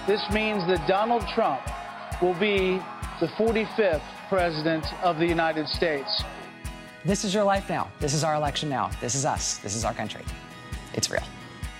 This means that Donald Trump will be the 45th president of the United States. This is your life now. This is our election now. This is us. This is our country. It's real.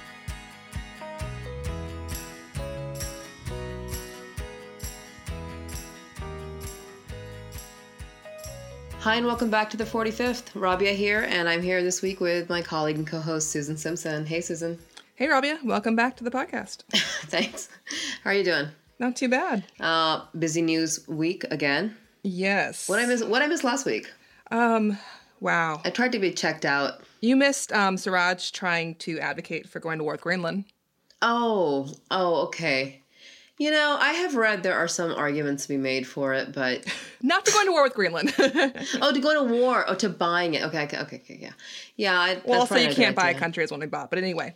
Hi, and welcome back to the 45th. Rabia here, and I'm here this week with my colleague and co-host, Susan Simpson. Hey, Susan. Hey, Rabia. Welcome back to the podcast. Thanks. How are you doing? Not too bad. Busy news week again. Yes. What I missed last week? Wow. I tried to be checked out. You missed Siraj trying to advocate for going to war with Greenland. Oh, okay. You know, I have read there are some arguments to be made for it, but... Not to go into war with Greenland. Oh, to go to war. Oh, to buying it. Okay, yeah. Yeah, well, also you can't buy a country as one they bought. But anyway,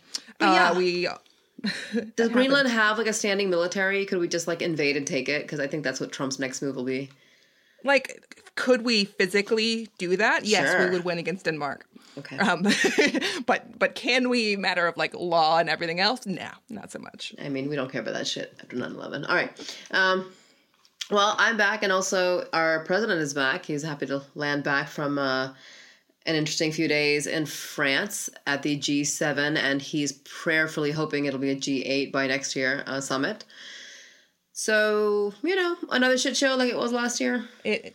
Does Greenland have, like, a standing military? Could we just, like, invade and take it? Because I think that's what Trump's next move will be. Like, could we physically do that? Yes, Sure. we would win against Denmark. Okay. But can we, matter of, like, law and everything else? No, not so much. I mean, we don't care about that shit after 9/11. All right. Well, I'm back, and also our president is back. He's happy to land back from an interesting few days in France at the G7, and he's prayerfully hoping it'll be a G8 by next year summit. So, you know, another shit show like it was last year.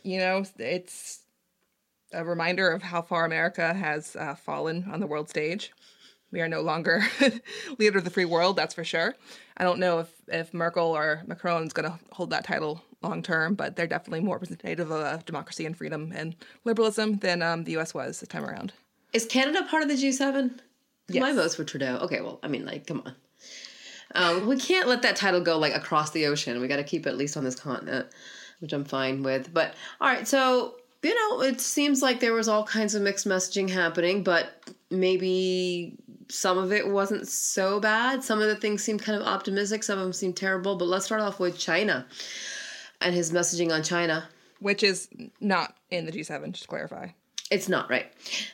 It's a reminder of how far America has fallen on the world stage. We are no longer leader of the free world, that's for sure. I don't know if Merkel or Macron is going to hold that title long term, but they're definitely more representative of democracy and freedom and liberalism than the U.S. was this time around. Is Canada part of the G7? Yes. My vote's for Trudeau. Okay, well, I mean, like, come on. We can't let that title go, like, across the ocean. We got to keep it at least on this continent, which I'm fine with. But, all right, so, you know, it seems like there was all kinds of mixed messaging happening, but maybe some of it wasn't so bad. Some of the things seemed kind of optimistic. Some of them seemed terrible. But let's start off with China and his messaging on China. Which is not in the G7, just to clarify. It's not, right.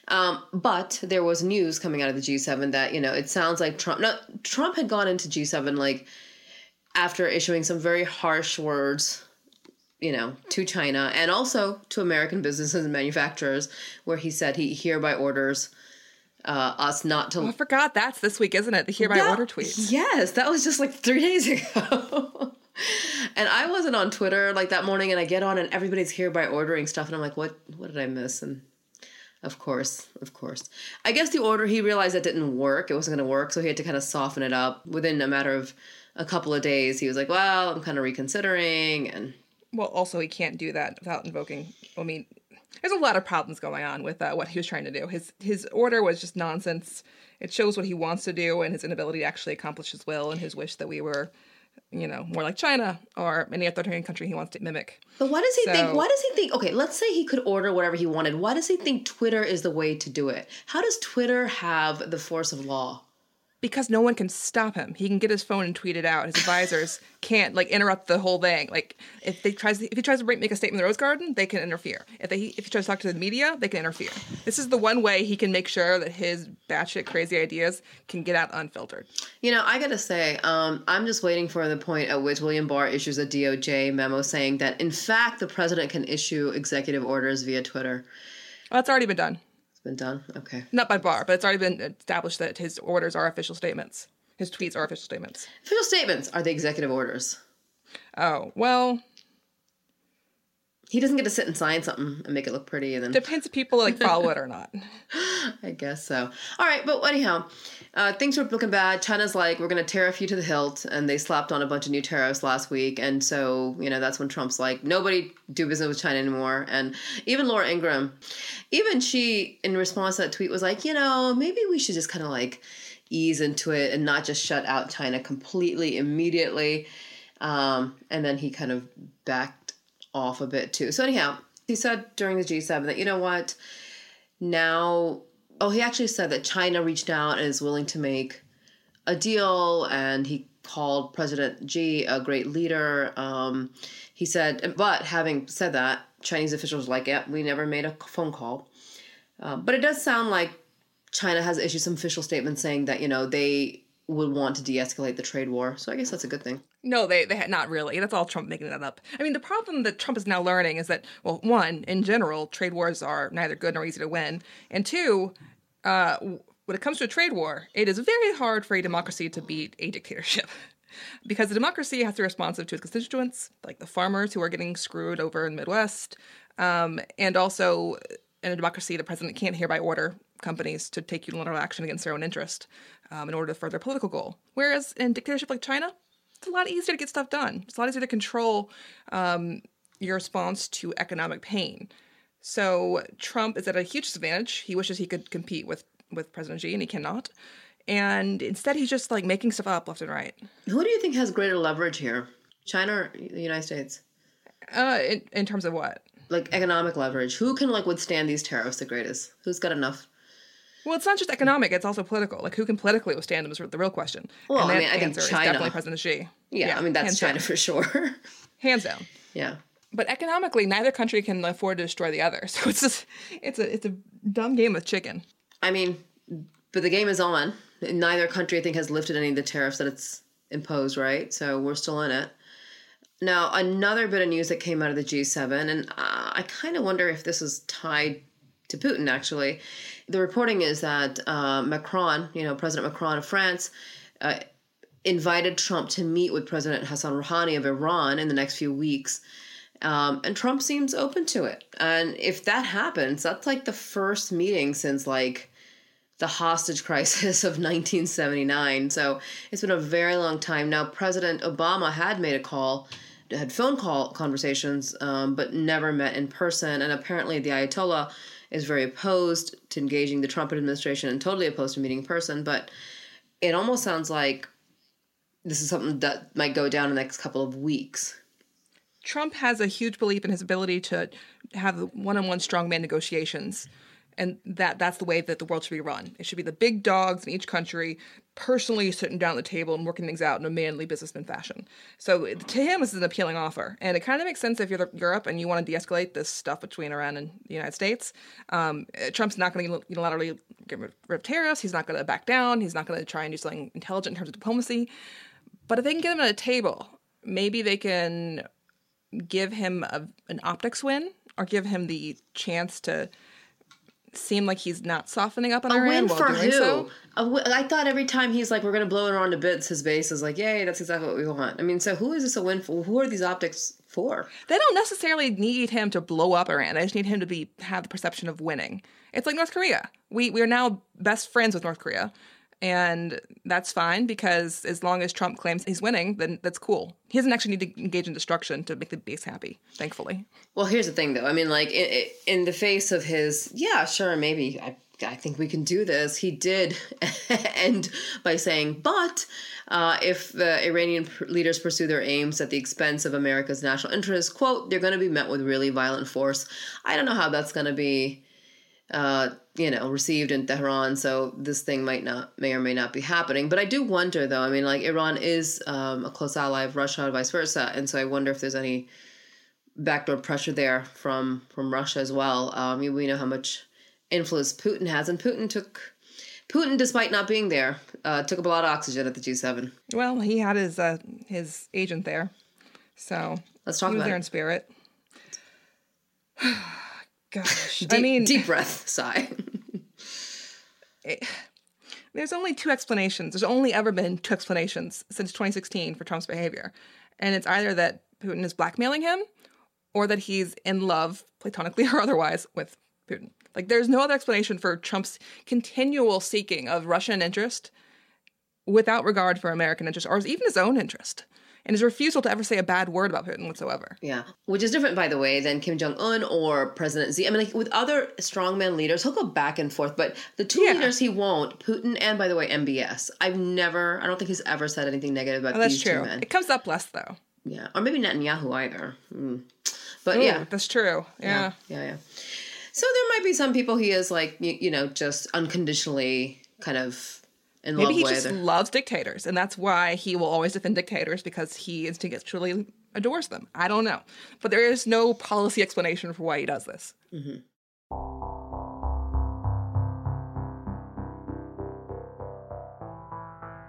But there was news coming out of the G7 that, you know, it sounds like Trump had gone into G7, like, after issuing some very harsh words, you know, to China and also to American businesses and manufacturers, where he said he hereby orders us not to... Oh, I forgot that's this week, isn't it? The hereby order tweets. Yes, that was just like 3 days ago. And I wasn't on Twitter like that morning, and I get on and everybody's hereby ordering stuff, and I'm like, what did I miss? And of course. I guess the order, he realized that didn't work. It wasn't going to work, so he had to kind of soften it up. Within a matter of a couple of days, he was like, well, I'm kind of reconsidering. And well, also, he can't do that without invoking, I mean, there's a lot of problems going on with what he was trying to do. His order was just nonsense. It shows what he wants to do and his inability to actually accomplish his will and his wish that we were, you know, more like China or any authoritarian country he wants to mimic. But why does he think, okay, let's say he could order whatever he wanted. Why does he think Twitter is the way to do it? How does Twitter have the force of law? Because no one can stop him. He can get his phone and tweet it out. His advisors can't, like, interrupt the whole thing. Like, if he tries to make a statement in the Rose Garden, they can interfere. If he tries to talk to the media, they can interfere. This is the one way he can make sure that his batshit crazy ideas can get out unfiltered. You know, I gotta say, I'm just waiting for the point at which William Barr issues a DOJ memo saying that, in fact, the president can issue executive orders via Twitter. Well, that's already been done. Been done? Okay. Not by Barr, but it's already been established that his orders are official statements. His tweets are official statements. Official statements are the executive orders. Oh, well... He doesn't get to sit and sign something and make it look pretty and then... Depends if people, like, follow it or not. I guess so. All right, but anyhow, things were looking bad. China's like, we're going to tariff you to the hilt, and they slapped on a bunch of new tariffs last week, and so, you know, that's when Trump's like, nobody do business with China anymore. And even Laura Ingraham, even she, in response to that tweet, was like, you know, maybe we should just kind of, like, ease into it and not just shut out China completely immediately. And then he kind of backed off a bit too. So anyhow, he said during the G7 that, you know what, now, he actually said that China reached out and is willing to make a deal, and he called President Xi a great leader. He said, but having said that, Chinese officials were like, yeah, we never made a phone call. But it does sound like China has issued some official statements saying that, you know, they would want to de-escalate the trade war. So I guess that's a good thing. No, they had not really. That's all Trump making that up. I mean, the problem that Trump is now learning is that, well, one, in general, trade wars are neither good nor easy to win. And two, when it comes to a trade war, it is very hard for a democracy to beat a dictatorship. Because the democracy has to be responsive to its constituents, like the farmers who are getting screwed over in the Midwest. And also, in a democracy, the president can't hereby order companies to take unilateral action against their own interest in order to further a political goal. Whereas in a dictatorship like China, it's a lot easier to get stuff done. It's a lot easier to control your response to economic pain. So Trump is at a huge disadvantage. He wishes he could compete with President Xi, and he cannot. And instead, he's just like making stuff up left and right. Who do you think has greater leverage here? China or the United States? In terms of what? Like economic leverage. Who can like withstand these tariffs the greatest? Who's got enough? Well, it's not just economic; it's also political. Like, who can politically withstand them is the real question. Well, and that I mean, I think answer is China. definitely President Xi. Yeah, I mean that's China down. for sure. Hands down. Yeah. But economically, neither country can afford to destroy the other. So it's a dumb game of chicken. I mean, but the game is on. Neither country, I think, has lifted any of the tariffs that it's imposed, right? So we're still in it. Now, another bit of news that came out of the G7, and I kind of wonder if this is tied to Putin, actually. The reporting is that Macron, President Macron of France, invited Trump to meet with President Hassan Rouhani of Iran in the next few weeks. And Trump seems open to it. And if that happens, that's like the first meeting since like the hostage crisis of 1979. So it's been a very long time. Now, President Obama had made had phone call conversations, but never met in person. And apparently the Ayatollah is very opposed to engaging the Trump administration and totally opposed to meeting in person. But it almost sounds like this is something that might go down in the next couple of weeks. Trump has a huge belief in his ability to have one-on-one strongman negotiations. And that's the way that the world should be run. It should be the big dogs in each country personally sitting down at the table and working things out in a manly businessman fashion. So to him, this is an appealing offer. And it kind of makes sense if you're Europe and you want to de-escalate this stuff between Iran and the United States. Trump's not going to unilaterally get rid of tariffs. He's not going to back down. He's not going to try and do something intelligent in terms of diplomacy. But if they can get him at a table, maybe they can give him an optics win or give him the chance to seem like he's not softening up on Iran while doing so. I thought every time he's like, we're going to blow Iran to bits, his base is like, yay, that's exactly what we want. I mean, so who is this a win for? Who are these optics for? They don't necessarily need him to blow up Iran. They just need him to have the perception of winning. It's like North Korea. We are now best friends with North Korea. And that's fine because as long as Trump claims he's winning, then that's cool. He doesn't actually need to engage in destruction to make the base happy, thankfully. Well, here's the thing, though. I mean, like, in the face of his, yeah, sure, maybe, I think we can do this, he did end by saying, but if the Iranian leaders pursue their aims at the expense of America's national interests, quote, they're going to be met with really violent force. I don't know how that's going to be received in Tehran, so this thing may or may not be happening. But I do wonder, though, I mean, like, Iran is a close ally of Russia and vice versa, and so I wonder if there's any backdoor pressure there from Russia as well. We know how much influence Putin has, and Putin, despite not being there, took up a lot of oxygen at the G7. Well, he had his agent there, so let's talk he was about there it. in spirit. Gosh, deep breath, sigh. There's only two explanations. There's only ever been two explanations since 2016 for Trump's behavior. And it's either that Putin is blackmailing him or that he's in love, platonically or otherwise, with Putin. Like, there's no other explanation for Trump's continual seeking of Russian interest without regard for American interest or even his own interest. And his refusal to ever say a bad word about Putin whatsoever. Yeah, which is different, by the way, than Kim Jong-un or President Xi. I mean, like, with other strongman leaders, he'll go back and forth, but the two leaders he won't, Putin and, by the way, MBS. I don't think he's ever said anything negative about these two men. That's true. It comes up less, though. Yeah, or maybe Netanyahu either. But Ooh, yeah. That's true. Yeah. So there might be some people he is, like, just unconditionally kind of in love with. Maybe he just loves dictators, and that's why he will always defend dictators, because he instinctually adores them. I don't know. But there is no policy explanation for why he does this. Mm-hmm.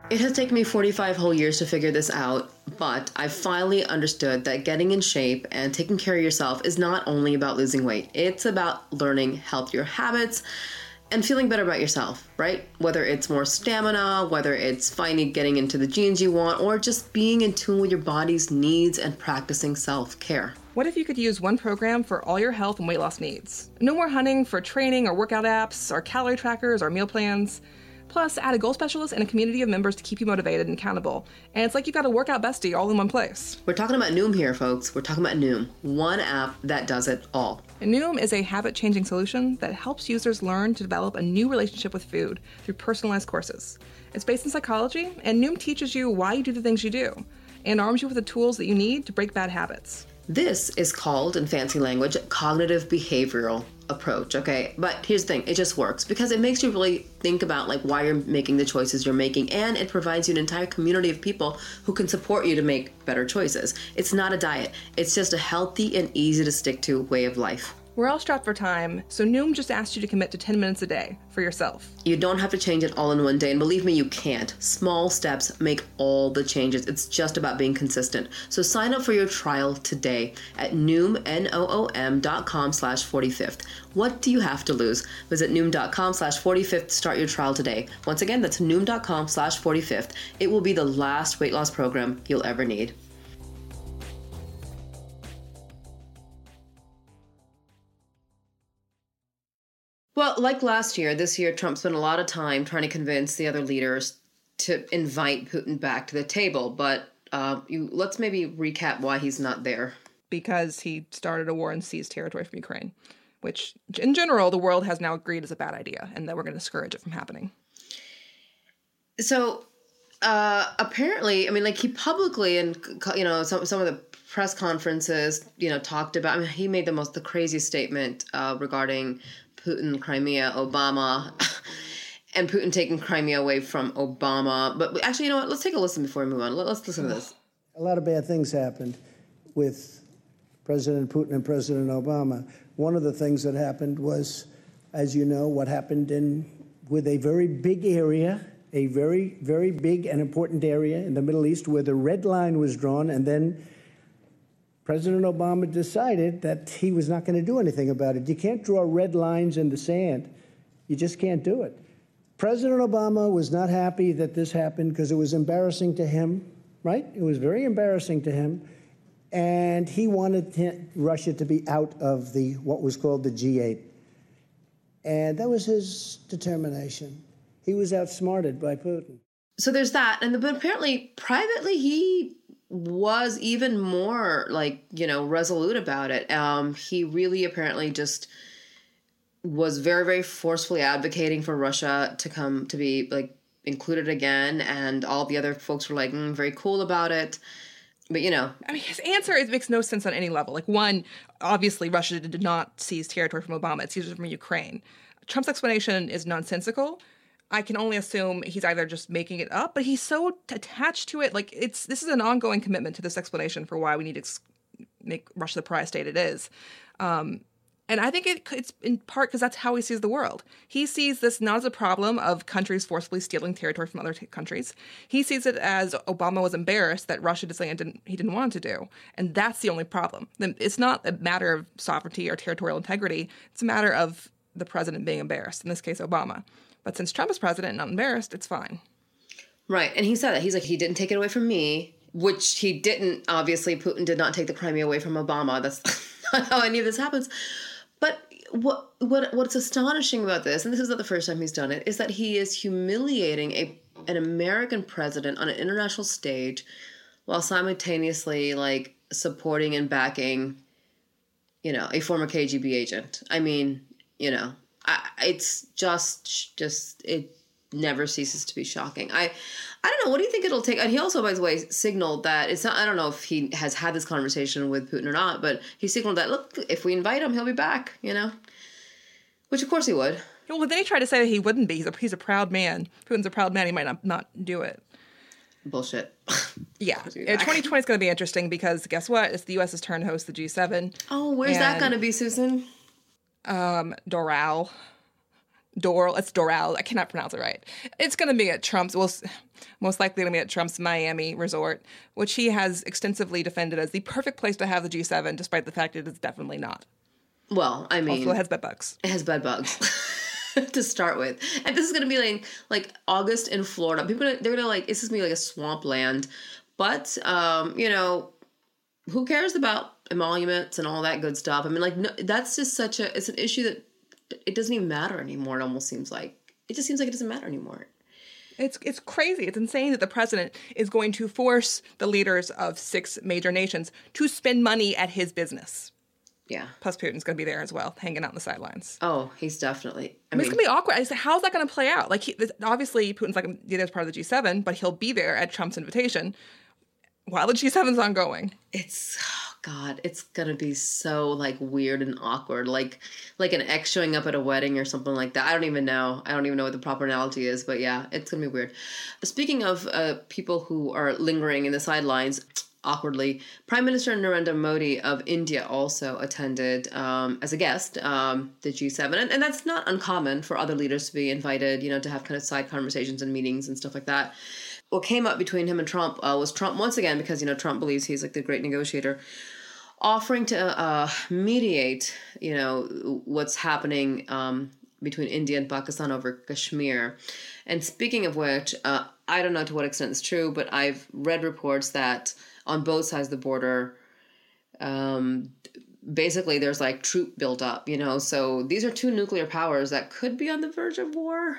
It has taken me 45 whole years to figure this out, but I finally understood that getting in shape and taking care of yourself is not only about losing weight. It's about learning healthier habits and feeling better about yourself, right? Whether it's more stamina, whether it's finally getting into the jeans you want, or just being in tune with your body's needs and practicing self-care. What if you could use one program for all your health and weight loss needs? No more hunting for training or workout apps or calorie trackers or meal plans. Plus, add a goal specialist and a community of members to keep you motivated and accountable. And it's like you've got a workout bestie all in one place. We're talking about Noom here, folks. We're talking about Noom. One app that does it all. And Noom is a habit-changing solution that helps users learn to develop a new relationship with food through personalized courses. It's based in psychology, and Noom teaches you why you do the things you do and arms you with the tools that you need to break bad habits. This is called, in fancy language, cognitive behavioral approach, okay? But here's the thing, it just works because it makes you really think about like why you're making the choices you're making, and it provides you an entire community of people who can support you to make better choices. It's not a diet, it's just a healthy and easy to stick to way of life. We're all strapped for time, so Noom just asked you to commit to 10 minutes a day for yourself. You don't have to change it all in one day, and believe me, you can't. Small steps make all the changes. It's just about being consistent. So sign up for your trial today at Noom, Noom.com/45th. What do you have to lose? Visit Noom.com/45th to start your trial today. Once again, that's Noom.com/45th. It will be the last weight loss program you'll ever need. Well, like last year, this year Trump spent a lot of time trying to convince the other leaders to invite Putin back to the table. But let's maybe recap why he's not there. Because he started a war and seized territory from Ukraine, which in general the world has now agreed is a bad idea and that we're going to discourage it from happening. So apparently, I mean, like he publicly and, you know, some of the press conferences, you know, talked about, I mean, he made the craziest statement regarding Putin, Crimea, Obama, and Putin taking Crimea away from Obama. But actually, you know what? Let's take a listen before we move on. Let's listen to this. A lot of bad things happened with President Putin and President Obama. One of the things that happened was, as you know, what happened with a very big area, a very, very big and important area in the Middle East where the red line was drawn, and then President Obama decided that he was not going to do anything about it. You can't draw red lines in the sand. You just can't do it. President Obama was not happy that this happened because it was embarrassing to him, right? It was very embarrassing to him. And he wanted Russia to be out of what was called the G8. And that was his determination. He was outsmarted by Putin. So there's that. But apparently, privately, he was even more resolute about it. He really apparently just was very, very forcefully advocating for Russia to come to be included again. And all the other folks were very cool about it. But, you know, I mean, his answer, it makes no sense on any level. One, obviously, Russia did not seize territory from Obama. It seized it from Ukraine. Trump's explanation is nonsensical. I can only assume he's either just making it up, but he's so attached to it. This is an ongoing commitment to this explanation for why we need to make Russia the pariah state it is. And I think it's in part because that's how he sees the world. He sees this not as a problem of countries forcibly stealing territory from other countries. He sees it as Obama was embarrassed that Russia did something he didn't want to do. And that's the only problem. It's not a matter of sovereignty or territorial integrity. It's a matter of the president being embarrassed, in this case, Obama. But since Trump is president and not embarrassed, it's fine. Right. And he said that. He's like, he didn't take it away from me, which he didn't. Obviously, Putin did not take the Crimea away from Obama. That's not how any of this happens. But what's astonishing about this, and this is not the first time he's done it, is that he is humiliating an American president on an international stage while simultaneously supporting and backing, a former KGB agent. I mean, it's just it never ceases to be shocking. I don't know. What do you think it'll take? And he also, by the way, signaled that it's not, I don't know if he has had this conversation with Putin or not, but he signaled that, look, if we invite him, he'll be back, which of course he would. Well, then he tried to say that he wouldn't be. He's a proud man. Putin's a proud man. He might not do it. Bullshit. Yeah. 2020 is going to be interesting because guess what? It's the U.S.'s turn to host the G7. Oh, where's that going to be, Susan? Doral. Doral. It's Doral. I cannot pronounce it right. It's going to be at Trump's, well, most likely going to be at Trump's Miami resort, which he has extensively defended as the perfect place to have the G7, despite the fact it is definitely not. Well, I mean, also, it has bed bugs. It has bed bugs to start with, and this is going to be like August in Florida. They're going to like, this is going to be like a swampland. But you know, who cares about emoluments and all that good stuff? I mean, like, no, that's just it's an issue that it doesn't even matter anymore. It almost seems like it just seems like it doesn't matter anymore. It's crazy. It's insane that the president is going to force the leaders of 6 major nations to spend money at his business. Yeah. Plus, Putin's going to be there as well, hanging out on the sidelines. Oh, he's definitely. I mean, it's going to be awkward. I said, how's that going to play out? Like, obviously, Putin's like as part of the G7, but he'll be there at Trump's invitation while the G7's ongoing. It's, oh God, it's going to be so like weird and awkward. Like an ex showing up at a wedding or something like that. I don't even know what the proper analogy is, but yeah, it's going to be weird. Speaking of people who are lingering in the sidelines, awkwardly, Prime Minister Narendra Modi of India also attended as a guest the G7. And that's not uncommon for other leaders to be invited, you know, to have kind of side conversations and meetings and stuff like that. What came up between him and Trump was Trump, once again, because, you know, Trump believes he's like the great negotiator, offering to mediate, you know, what's happening between India and Pakistan over Kashmir. And speaking of which, I don't know to what extent it's true, but I've read reports that on both sides of the border, basically there's like troop built up, you know. So these are 2 nuclear powers that could be on the verge of war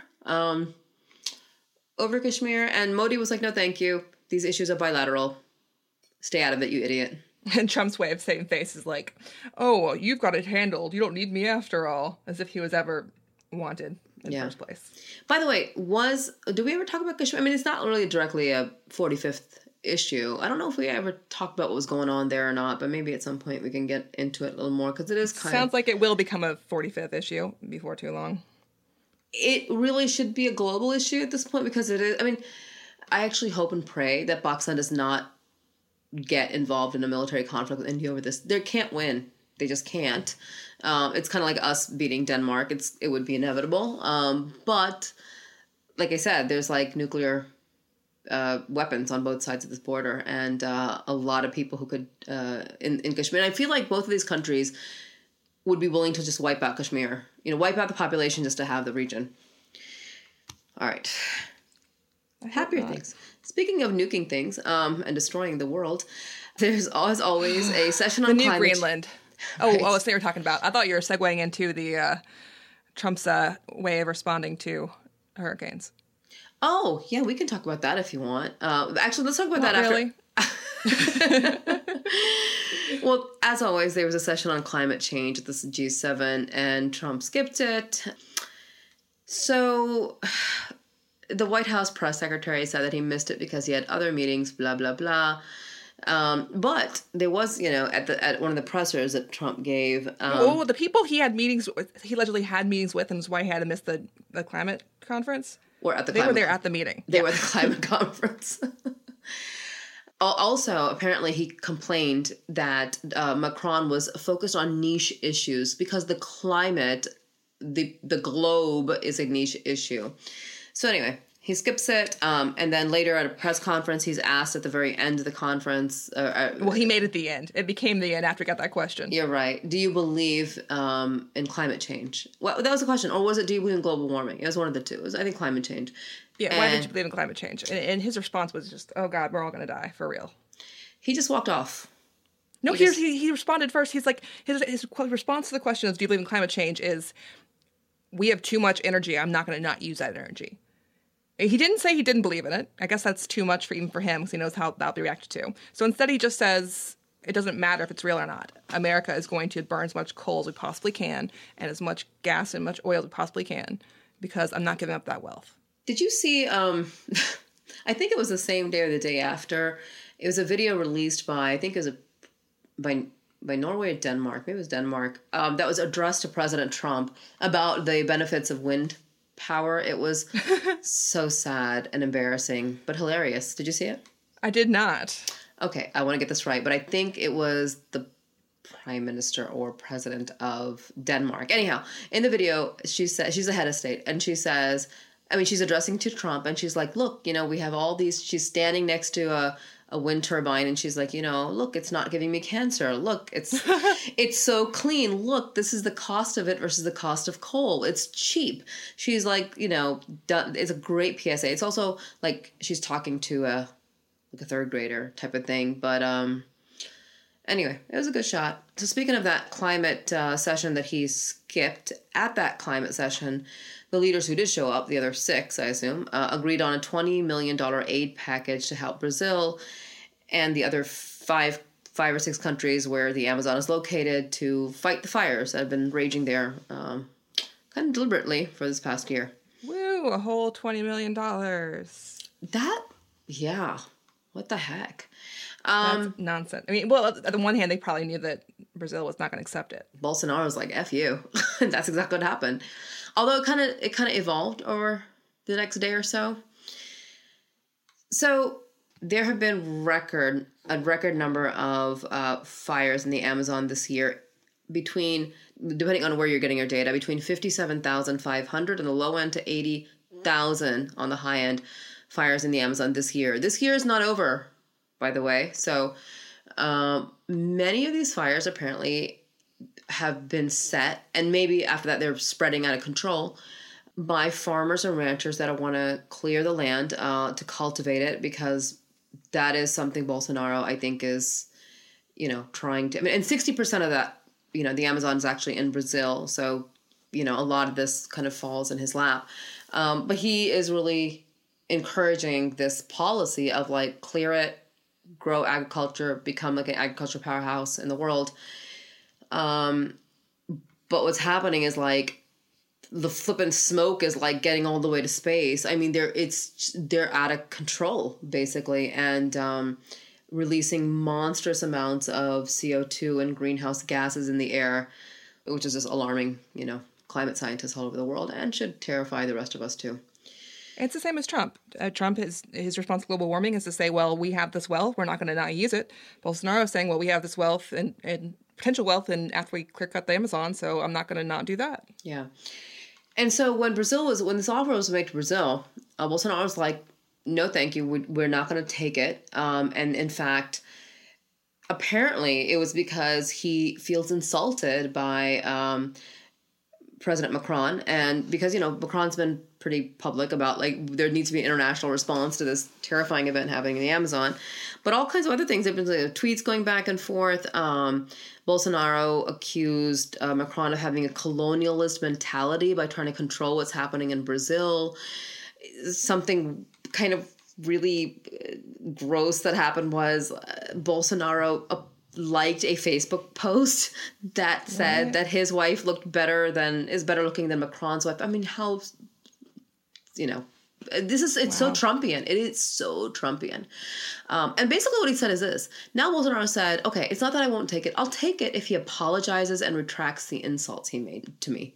over Kashmir. And Modi was like, no, thank you. These issues are bilateral. Stay out of it, you idiot. And Trump's way of saving face is like, oh, you've got it handled. You don't need me after all. As if he was ever wanted in the first place. By the way, do we ever talk about Kashmir? I mean, it's not really directly a 45th issue. I don't know if we ever talked about what was going on there or not, but maybe at some point we can get into it a little more, because it is sounds like it will become a 45th issue before too long. It really should be a global issue at this point, because it is. I mean, I actually hope and pray that Pakistan does not get involved in a military conflict with India over this. They can't win. They just can't. It's kind of like us beating Denmark. It would be inevitable. But like I said, there's like nuclear weapons on both sides of this border, and a lot of people who could in Kashmir. And I feel like both of these countries would be willing to just wipe out Kashmir, you know, wipe out the population just to have the region. All right. Happier things. Speaking of nuking things and destroying the world, there's as always a session on the climate. New Greenland. Oh, right. That's what you were talking about. I thought you were segueing into the Trump's way of responding to hurricanes. Oh, yeah, we can talk about that if you want. Actually, let's talk about that really. after. Well, as always, there was a session on climate change at the G7, and Trump skipped it. So the White House press secretary said that he missed it because he had other meetings, blah, blah, blah. But there was, you know, at one of the pressers that Trump gave. The people he allegedly had meetings with, and that's why he had to miss the climate conference. Or at the they were there at the meeting. They were at the climate conference. Also, apparently he complained that Macron was focused on niche issues because the climate, the globe is a niche issue. So anyway, he skips it. And then later at a press conference, he's asked at the very end of the conference. Well, he made it the end. It became the end after he got that question. You're right. Do you believe in climate change? Well, that was the question. Or was it, do you believe in global warming? It was one of the two. It was, I think, climate change. Yeah, why did you believe in climate change? And his response was just, oh, God, we're all going to die, for real. He just walked off. No, he responded first. He's like, his response to the question is, do you believe in climate change, is, we have too much energy. I'm not going to not use that energy. He didn't say he didn't believe in it. I guess that's too much even for him, because he knows how that'll be reacted to. So instead he just says, it doesn't matter if it's real or not. America is going to burn as much coal as we possibly can, and as much gas and much oil as we possibly can, because I'm not giving up that wealth. Did you see, I think it was the same day or the day after, it was a video released by, I think it was by Norway or Denmark, maybe it was Denmark, that was addressed to President Trump about the benefits of wind power. It was so sad and embarrassing, but hilarious. Did you see it? I did not. Okay, I want to get this right, but I think it was the prime minister or president of Denmark. Anyhow, in the video, she says she's the head of state, and she says, I mean, she's addressing to Trump, and she's like, look, you know, we have all these, she's standing next to a wind turbine, and she's like, you know, look, it's not giving me cancer. Look, it's so clean. Look, this is the cost of it versus the cost of coal. It's cheap. She's like, you know, it's a great PSA. It's also like she's talking to a third grader type of thing. But anyway, it was a good shot. So speaking of that climate session that he skipped, at that climate session, the leaders who did show up, the other 6, I assume, agreed on a $20 million aid package to help Brazil and the other 5 or 6 countries where the Amazon is located to fight the fires that have been raging there kind of deliberately for this past year. Woo, a whole $20 million. Yeah, what the heck? That's nonsense. I mean, well, on the one hand, they probably knew that Brazil was not going to accept it. Bolsonaro was like, F you. That's exactly what happened. Although it kind of evolved over the next day or so. So there have been a record number of fires in the Amazon this year, between, depending on where you're getting your data, between 57,500 on the low end to 80,000 on the high end fires in the Amazon this year. This year is not over, by the way. So many of these fires apparently have been set, and maybe after that they're spreading out of control, by farmers and ranchers that want to clear the land to cultivate it, because that is something Bolsonaro, I think, is, you know, trying to, I mean, and 60% of that, you know, the Amazon is actually in Brazil. So, you know, a lot of this kind of falls in his lap. But he is really encouraging this policy of like, clear it, grow agriculture, become like an agricultural powerhouse in the world. But what's happening is like the flippin' smoke is like getting all the way to space. I mean, they're out of control basically, and releasing monstrous amounts of CO2 and greenhouse gases in the air, which is just alarming, you know, climate scientists all over the world, and should terrify the rest of us too. It's the same as Trump. Trump, his response to global warming is to say, well, we have this wealth, we're not going to not use it. Bolsonaro is saying, well, we have this wealth and potential wealth, and after we clear cut the Amazon, so I'm not going to not do that. Yeah. And so when this offer was made to Brazil, Bolsonaro was like, no, thank you, we're not going to take it. And in fact, apparently it was because he feels insulted by President Macron, and because, you know, Macron's been pretty public about like there needs to be an international response to this terrifying event happening in the Amazon, but all kinds of other things. There have been tweets going back and forth. Bolsonaro accused Macron of having a colonialist mentality by trying to control what's happening in Brazil. Something kind of really gross that happened was Bolsonaro liked a Facebook post that said that his wife is better looking than Macron's wife. I mean, how, you know, it's so Trumpian. It is so Trumpian. And basically what he said is this. Now Bolsonaro said, okay, it's not that I won't take it. I'll take it if he apologizes and retracts the insults he made to me.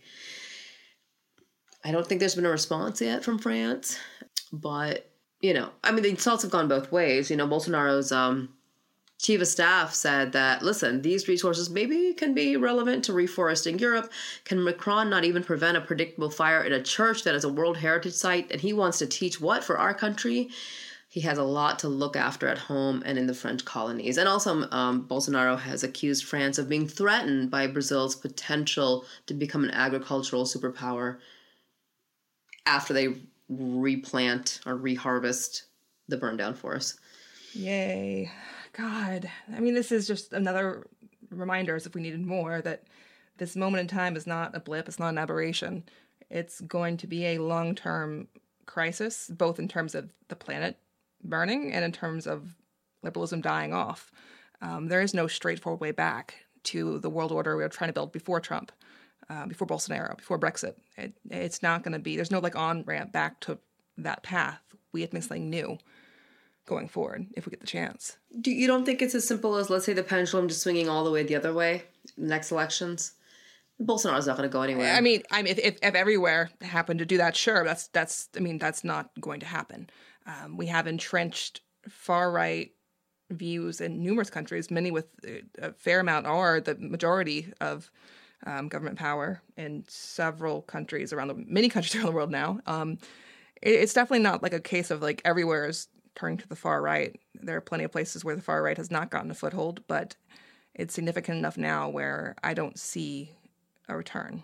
I don't think there's been a response yet from France, but, you know, I mean, the insults have gone both ways. You know, Bolsonaro's chief of staff said that, listen, these resources maybe can be relevant to reforesting Europe. Can Macron not even prevent a predictable fire in a church that is a World Heritage Site? And he wants to teach what for our country? He has a lot to look after at home and in the French colonies. And also, Bolsonaro has accused France of being threatened by Brazil's potential to become an agricultural superpower after they replant or reharvest the burned down forests. Yay. God, I mean, this is just another reminder, as if we needed more, that this moment in time is not a blip, it's not an aberration. It's going to be a long-term crisis, both in terms of the planet burning and in terms of liberalism dying off. There is no straightforward way back to the world order we were trying to build before Trump, before Bolsonaro, before Brexit. It's not going to be, there's no like on-ramp back to that path. We have to make something new going forward if we get the chance. You don't think it's as simple as, let's say, the pendulum just swinging all the way the other way in the next elections? Bolsonaro's not going to go anywhere. I mean, if everywhere happened to do that, sure, that's not going to happen. We have entrenched far right views in numerous countries, many with a fair amount are the majority of government power in several countries many countries around the world now. It's definitely not like a case of like everywhere is turning to the far right. There are plenty of places where the far right has not gotten a foothold, but it's significant enough now where I don't see a return.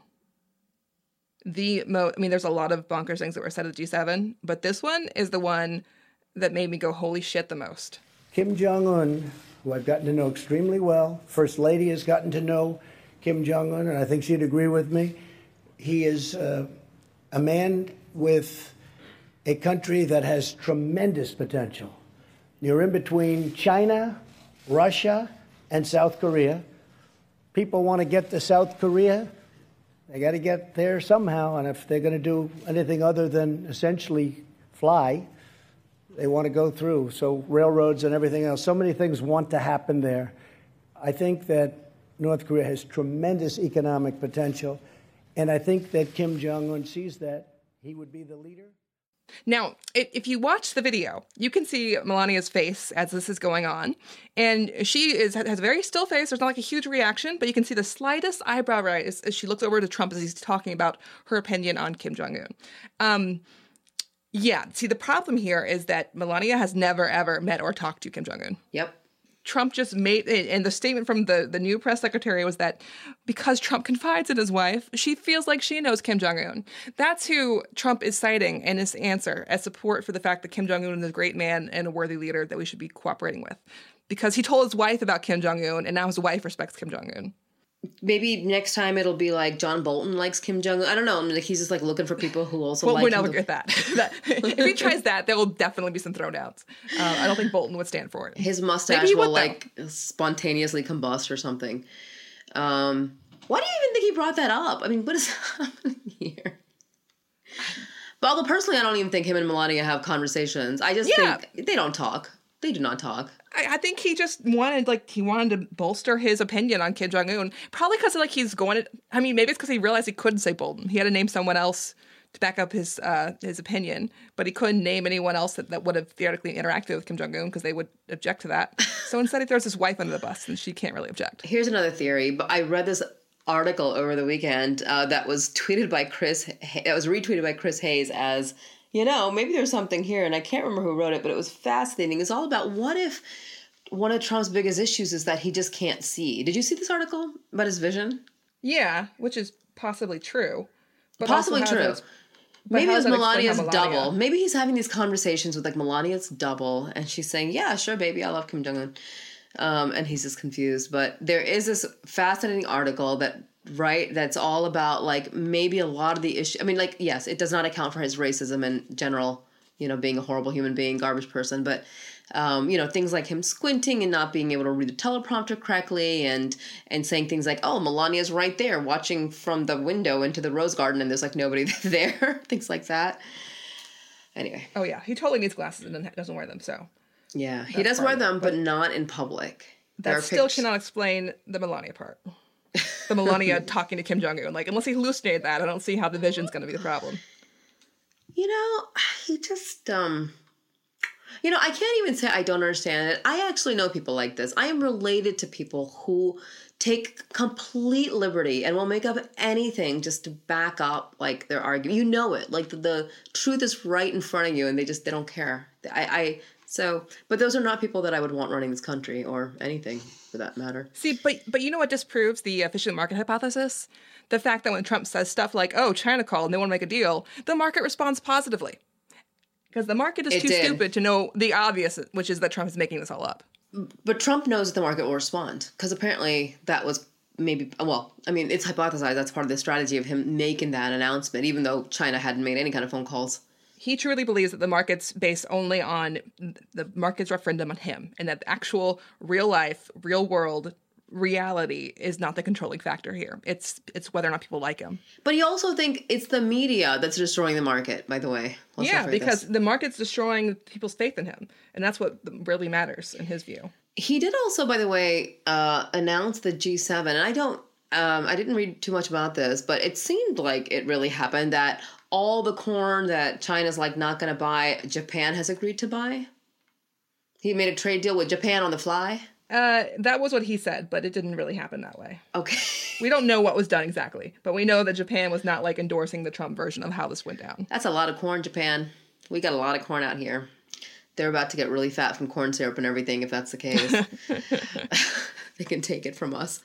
There's a lot of bonkers things that were said at G7, but this one is the one that made me go, holy shit, the most. Kim Jong-un, who I've gotten to know extremely well, First Lady has gotten to know Kim Jong-un, and I think she'd agree with me. He is a man with a country that has tremendous potential. You're in between China, Russia, and South Korea. People want to get to South Korea. They got to get there somehow, and if they're going to do anything other than essentially fly, they want to go through. So railroads and everything else, so many things want to happen there. I think that North Korea has tremendous economic potential, and I think that Kim Jong-un sees that. He would be the leader. Now, if you watch the video, you can see Melania's face as this is going on. And she has a very still face. There's not like a huge reaction, but you can see the slightest eyebrow raise as she looks over to Trump as he's talking about her opinion on Kim Jong-un. The problem here is that Melania has never, ever met or talked to Kim Jong-un. Yep. Trump just made it, and the statement from the new press secretary was that because Trump confides in his wife, she feels like she knows Kim Jong-un. That's who Trump is citing in his answer as support for the fact that Kim Jong-un is a great man and a worthy leader that we should be cooperating with. Because he told his wife about Kim Jong-un, and now his wife respects Kim Jong-un. Maybe next time it'll be like John Bolton likes Kim Jong-un. I don't know. Like he's just like looking for people who also like him. We'll never get that. If he tries that, there will definitely be some throwdowns. I don't think Bolton would stand for it. His mustache will like spontaneously combust or something. Why do you even think he brought that up? I mean, what is happening here? But although personally, I don't even think him and Melania have conversations. I just think they don't talk. They do not talk. I think he just wanted to bolster his opinion on Kim Jong-un. Probably because he's going to, maybe it's because he realized he couldn't say Bolton. He had to name someone else to back up his opinion, but he couldn't name anyone else that would have theoretically interacted with Kim Jong-un because they would object to that. So instead he throws his wife under the bus and she can't really object. Here's another theory, but I read this article over the weekend that was retweeted by Chris Hayes as, maybe there's something here, and I can't remember who wrote it, but it was fascinating. It's all about what if one of Trump's biggest issues is that he just can't see. Did you see this article about his vision? Yeah, which is possibly true. But possibly true. Maybe it was Melania's double. Maybe he's having these conversations with like Melania's double, and she's saying, yeah, sure, baby, I love Kim Jong-un. And he's just confused. But there is this fascinating article that's all about like maybe a lot of the issue. Yes, it does not account for his racism in general, being a horrible human being, garbage person, but things like him squinting and not being able to read the teleprompter correctly and saying things like, oh, Melania's right there watching from the window into the rose garden and there's like nobody there, things like that. Anyway. Oh yeah, he totally needs glasses and doesn't wear them, so. Yeah, he does wear them, but not in public. That still cannot explain the Melania part. The Melania talking to Kim Jong-un. Like, unless he hallucinated that, I don't see how the vision's going to be the problem. He just, I can't even say I don't understand it. I actually know people like this. I am related to people who take complete liberty and will make up anything just to back up, like, their argument. You know it. Like, the truth is right in front of you, and they don't care. But those are not people that I would want running this country or anything for that matter. See, but you know what disproves the efficient market hypothesis? The fact that when Trump says stuff like, oh, China called and they want to make a deal, the market responds positively. Because the market is too stupid to know the obvious, which is that Trump is making this all up. But Trump knows that the market will respond. Because apparently that was maybe, it's hypothesized that's part of the strategy of him making that announcement, even though China hadn't made any kind of phone calls. He truly believes that the market's based only on the market's referendum on him, and that the actual real life, real world reality is not the controlling factor here. It's whether or not people like him. But you also think it's the media that's destroying the market, by the way. Because the market's destroying people's faith in him, and that's what really matters in his view. He did also, by the way, announce the G7, and I didn't read too much about this, but it seemed like it really happened that all the corn that China's like not going to buy, Japan has agreed to buy. He made a trade deal with Japan on the fly? That was what he said, but it didn't really happen that way. Okay. We don't know what was done exactly, but we know that Japan was not like endorsing the Trump version of how this went down. That's a lot of corn, Japan. We got a lot of corn out here. They're about to get really fat from corn syrup and everything if that's the case. They can take it from us.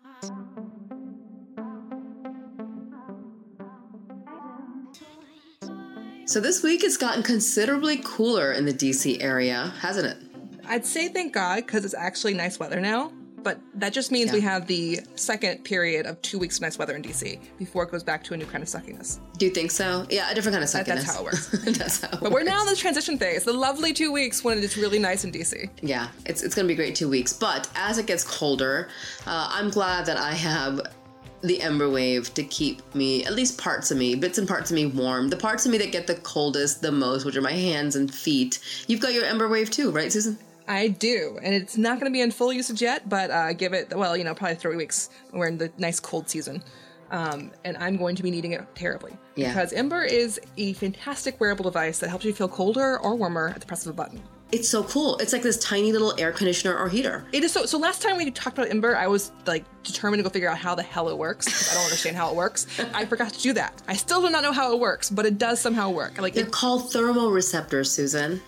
So this week it's gotten considerably cooler in the DC area, hasn't it? I'd say thank God, because it's actually nice weather now. But that just means we have the second period of 2 weeks of nice weather in DC before it goes back to a new kind of suckiness. Do you think so? Yeah, a different kind of suckiness. That's how it works. That's how it But works. we're now in the transition phase, the lovely 2 weeks when it's really nice in DC. Yeah, it's going to be a great 2 weeks. But as it gets colder, I'm glad that I have the Ember Wave to keep me, at least parts of me, bits and parts of me warm. The parts of me that get the coldest the most, which are my hands and feet. You've got your Ember Wave too, right, Susan? I do, and it's not going to be in full usage yet, but give it, well, probably 3 weeks when we're in the nice cold season. And I'm going to be needing it terribly. Yeah. Because Ember is a fantastic wearable device that helps you feel colder or warmer at the press of a button. It's so cool. It's like this tiny little air conditioner or heater. It is so last time we talked about Ember, I was like determined to go figure out how the hell it works, because I don't understand how it works. I forgot to do that. I still do not know how it works, but it does somehow work. Like They're called thermoreceptors, Susan.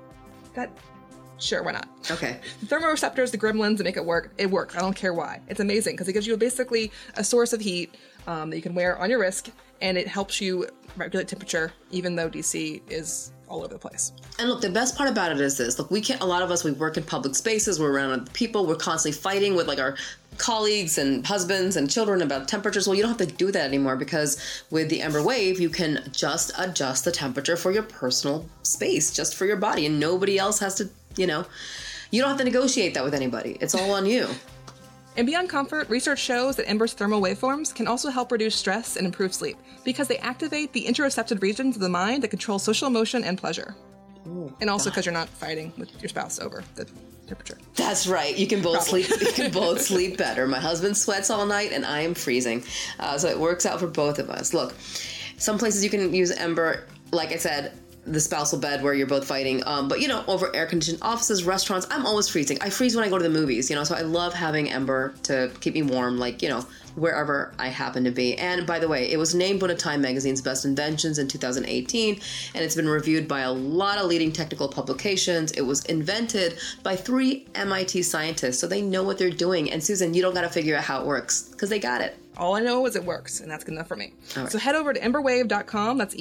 Sure, why not? Okay. The thermoreceptors, the gremlins that make it works. I don't care why. It's amazing because it gives you basically a source of heat that you can wear on your wrist, and it helps you regulate temperature, even though DC is all over the place. And look, the best part about it is this. Look, a lot of us, we work in public spaces, we're around other people, we're constantly fighting with like our colleagues and husbands and children about temperatures. Well, you don't have to do that anymore, because with the Ember Wave, you can just adjust the temperature for your personal space, just for your body, and nobody else has to, you don't have to negotiate that with anybody. It's all on you. And beyond comfort, research shows that Ember's thermal waveforms can also help reduce stress and improve sleep because they activate the interoceptive regions of the mind that control social emotion and pleasure. Ooh, and also because you're not fighting with your spouse over the temperature. That's right. You can both sleep. You can both sleep better. My husband sweats all night, and I am freezing, so it works out for both of us. Look, some places you can use Ember, like I said, the spousal bed where you're both fighting. But, over air-conditioned offices, restaurants, I'm always freezing. I freeze when I go to the movies, so I love having Ember to keep me warm, wherever I happen to be. And by the way, it was named one of Time Magazine's best inventions in 2018, and it's been reviewed by a lot of leading technical publications. It was invented by 3 MIT scientists, so they know what they're doing. And Susan, you don't got to figure out how it works, because they got it. All I know is it works, and that's good enough for me. Right. So head over to emberwave.com, that's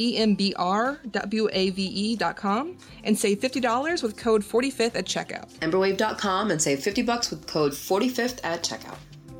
EMBR.WAVE.com, and save $50 with code 45th at checkout. Emberwave.com and save $50 with code 45th at checkout.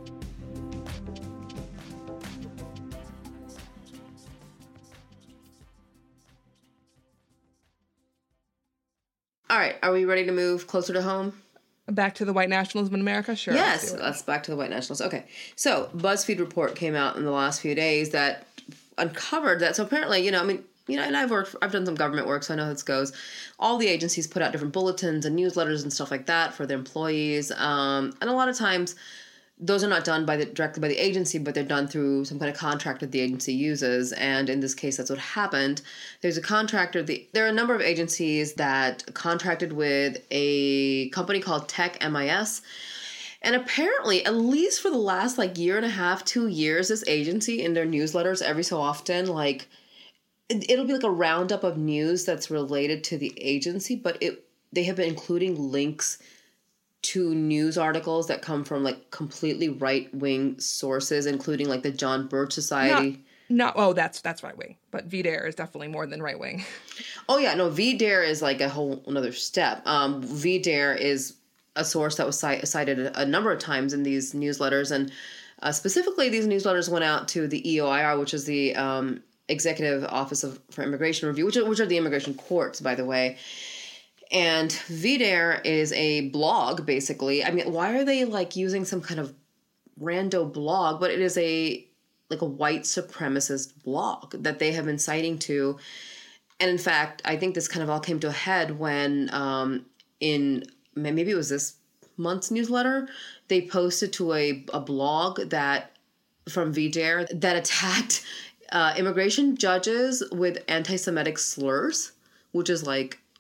All right, are we ready to move closer to home? Back to the white nationalism in America? Sure. Yes, let's back to the white nationalists. Okay, so BuzzFeed report came out in the last few days that uncovered that. So apparently, and I've done some government work, so I know how this goes. All the agencies put out different bulletins and newsletters and stuff like that for their employees, and a lot of times those are not done directly by the agency, but they're done through some kind of contract that the agency uses. And in this case, that's what happened. There's a contractor. There are a number of agencies that contracted with a company called Tech MIS. And apparently, at least for the last year and a half, 2 years, this agency in their newsletters every so often, it'll be like a roundup of news that's related to the agency, but they have been including links to news articles that come from completely right-wing sources, including the John Birch Society. That's right-wing. But VDARE is definitely more than right-wing. Oh yeah, no, VDARE is a whole another step. VDARE is a source that was cited a number of times in these newsletters, and specifically these newsletters went out to the EOIR, which is the Executive Office for Immigration Review, which are the immigration courts, by the way. And VDARE is a blog, basically. I mean, why are they using some kind of rando blog? But it is a white supremacist blog that they have been citing to. And in fact, I think this kind of all came to a head when maybe it was this month's newsletter, they posted to a blog from VDARE that attacked immigration judges with anti-Semitic slurs, which is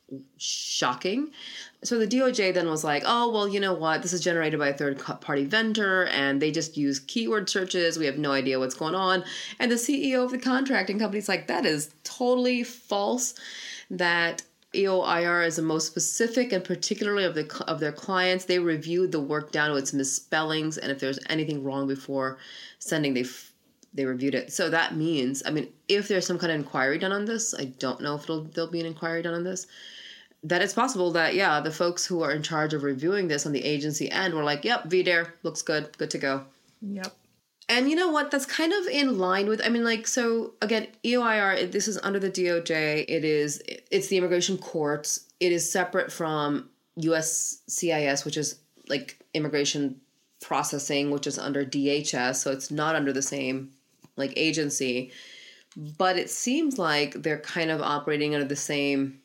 shocking. So the DOJ then was like, oh, well, you know what? This is generated by a third-party vendor, and they just use keyword searches. We have no idea what's going on. And the CEO of the contracting company's like, that is totally false. That EOIR is the most specific, and particularly of their clients. They reviewed the work down to its misspellings, and if there's anything wrong before sending, they reviewed it. So that means, I mean, if there's some kind of inquiry done on this, I don't know if there'll be an inquiry done on this, that it's possible that, yeah, the folks who are in charge of reviewing this on the agency end were like, yep, VDARE, looks good to go. Yep. And you know what? That's kind of in line with, I mean, like, so again, EOIR, this is under the DOJ. It's the immigration courts. It is separate from USCIS, which is like immigration processing, which is under DHS. So it's not under the same like agency, but it seems like they're kind of operating under the same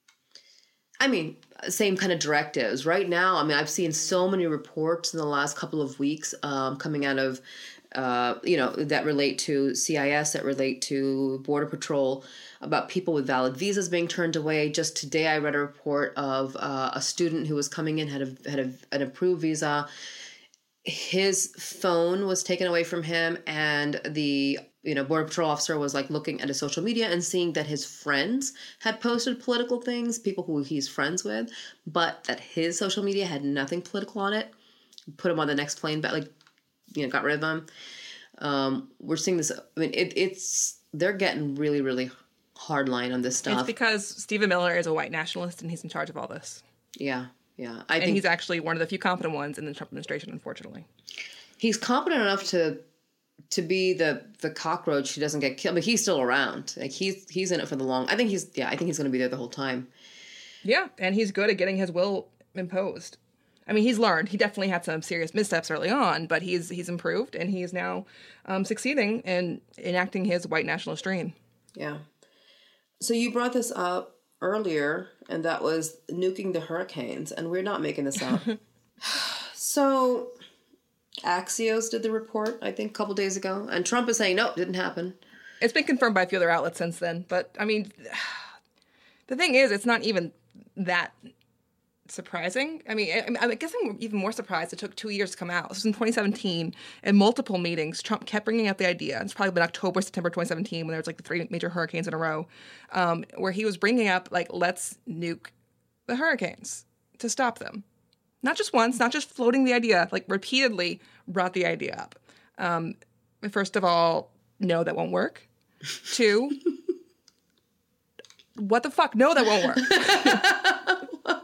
kind of directives right now. I mean, I've seen so many reports in the last couple of weeks coming out of, that relate to CIS, that relate to Border Patrol, about people with valid visas being turned away. Just today, I read a report of a student who was coming in, had an approved visa. His phone was taken away from him, and the Border Patrol officer was like looking at his social media and seeing that his friends had posted political things, people who he's friends with, but that his social media had nothing political on it. Put him on the next plane back, got rid of him. We're seeing this. I mean, they're getting really, really hard line on this stuff. It's because Stephen Miller is a white nationalist and he's in charge of all this. Yeah. I think he's actually one of the few competent ones in the Trump administration, unfortunately. He's competent enough to be the cockroach who doesn't get killed, but he's still around. Like he's in it for the long. I think he's going to be there the whole time. Yeah, and he's good at getting his will imposed. I mean, he's learned. He definitely had some serious missteps early on, but he's improved, and he is now succeeding in enacting his white nationalist dream. Yeah. So you brought this up earlier, and that was nuking the hurricanes, and we're not making this up. So Axios did the report, I think, a couple days ago, and Trump is saying, nope, didn't happen. It's been confirmed by a few other outlets since then, but, I mean, the thing is, it's not even that surprising. I mean, I guess I'm even more surprised it took 2 years to come out. This was in 2017. In multiple meetings, Trump kept bringing up the idea. It's probably been October, September 2017 when there was like the 3 major hurricanes in a row, where he was bringing up, like, let's nuke the hurricanes to stop them. Not just once, not just floating the idea, like repeatedly brought the idea up. First of all, no, that won't work. 2, what the fuck? No, that won't work.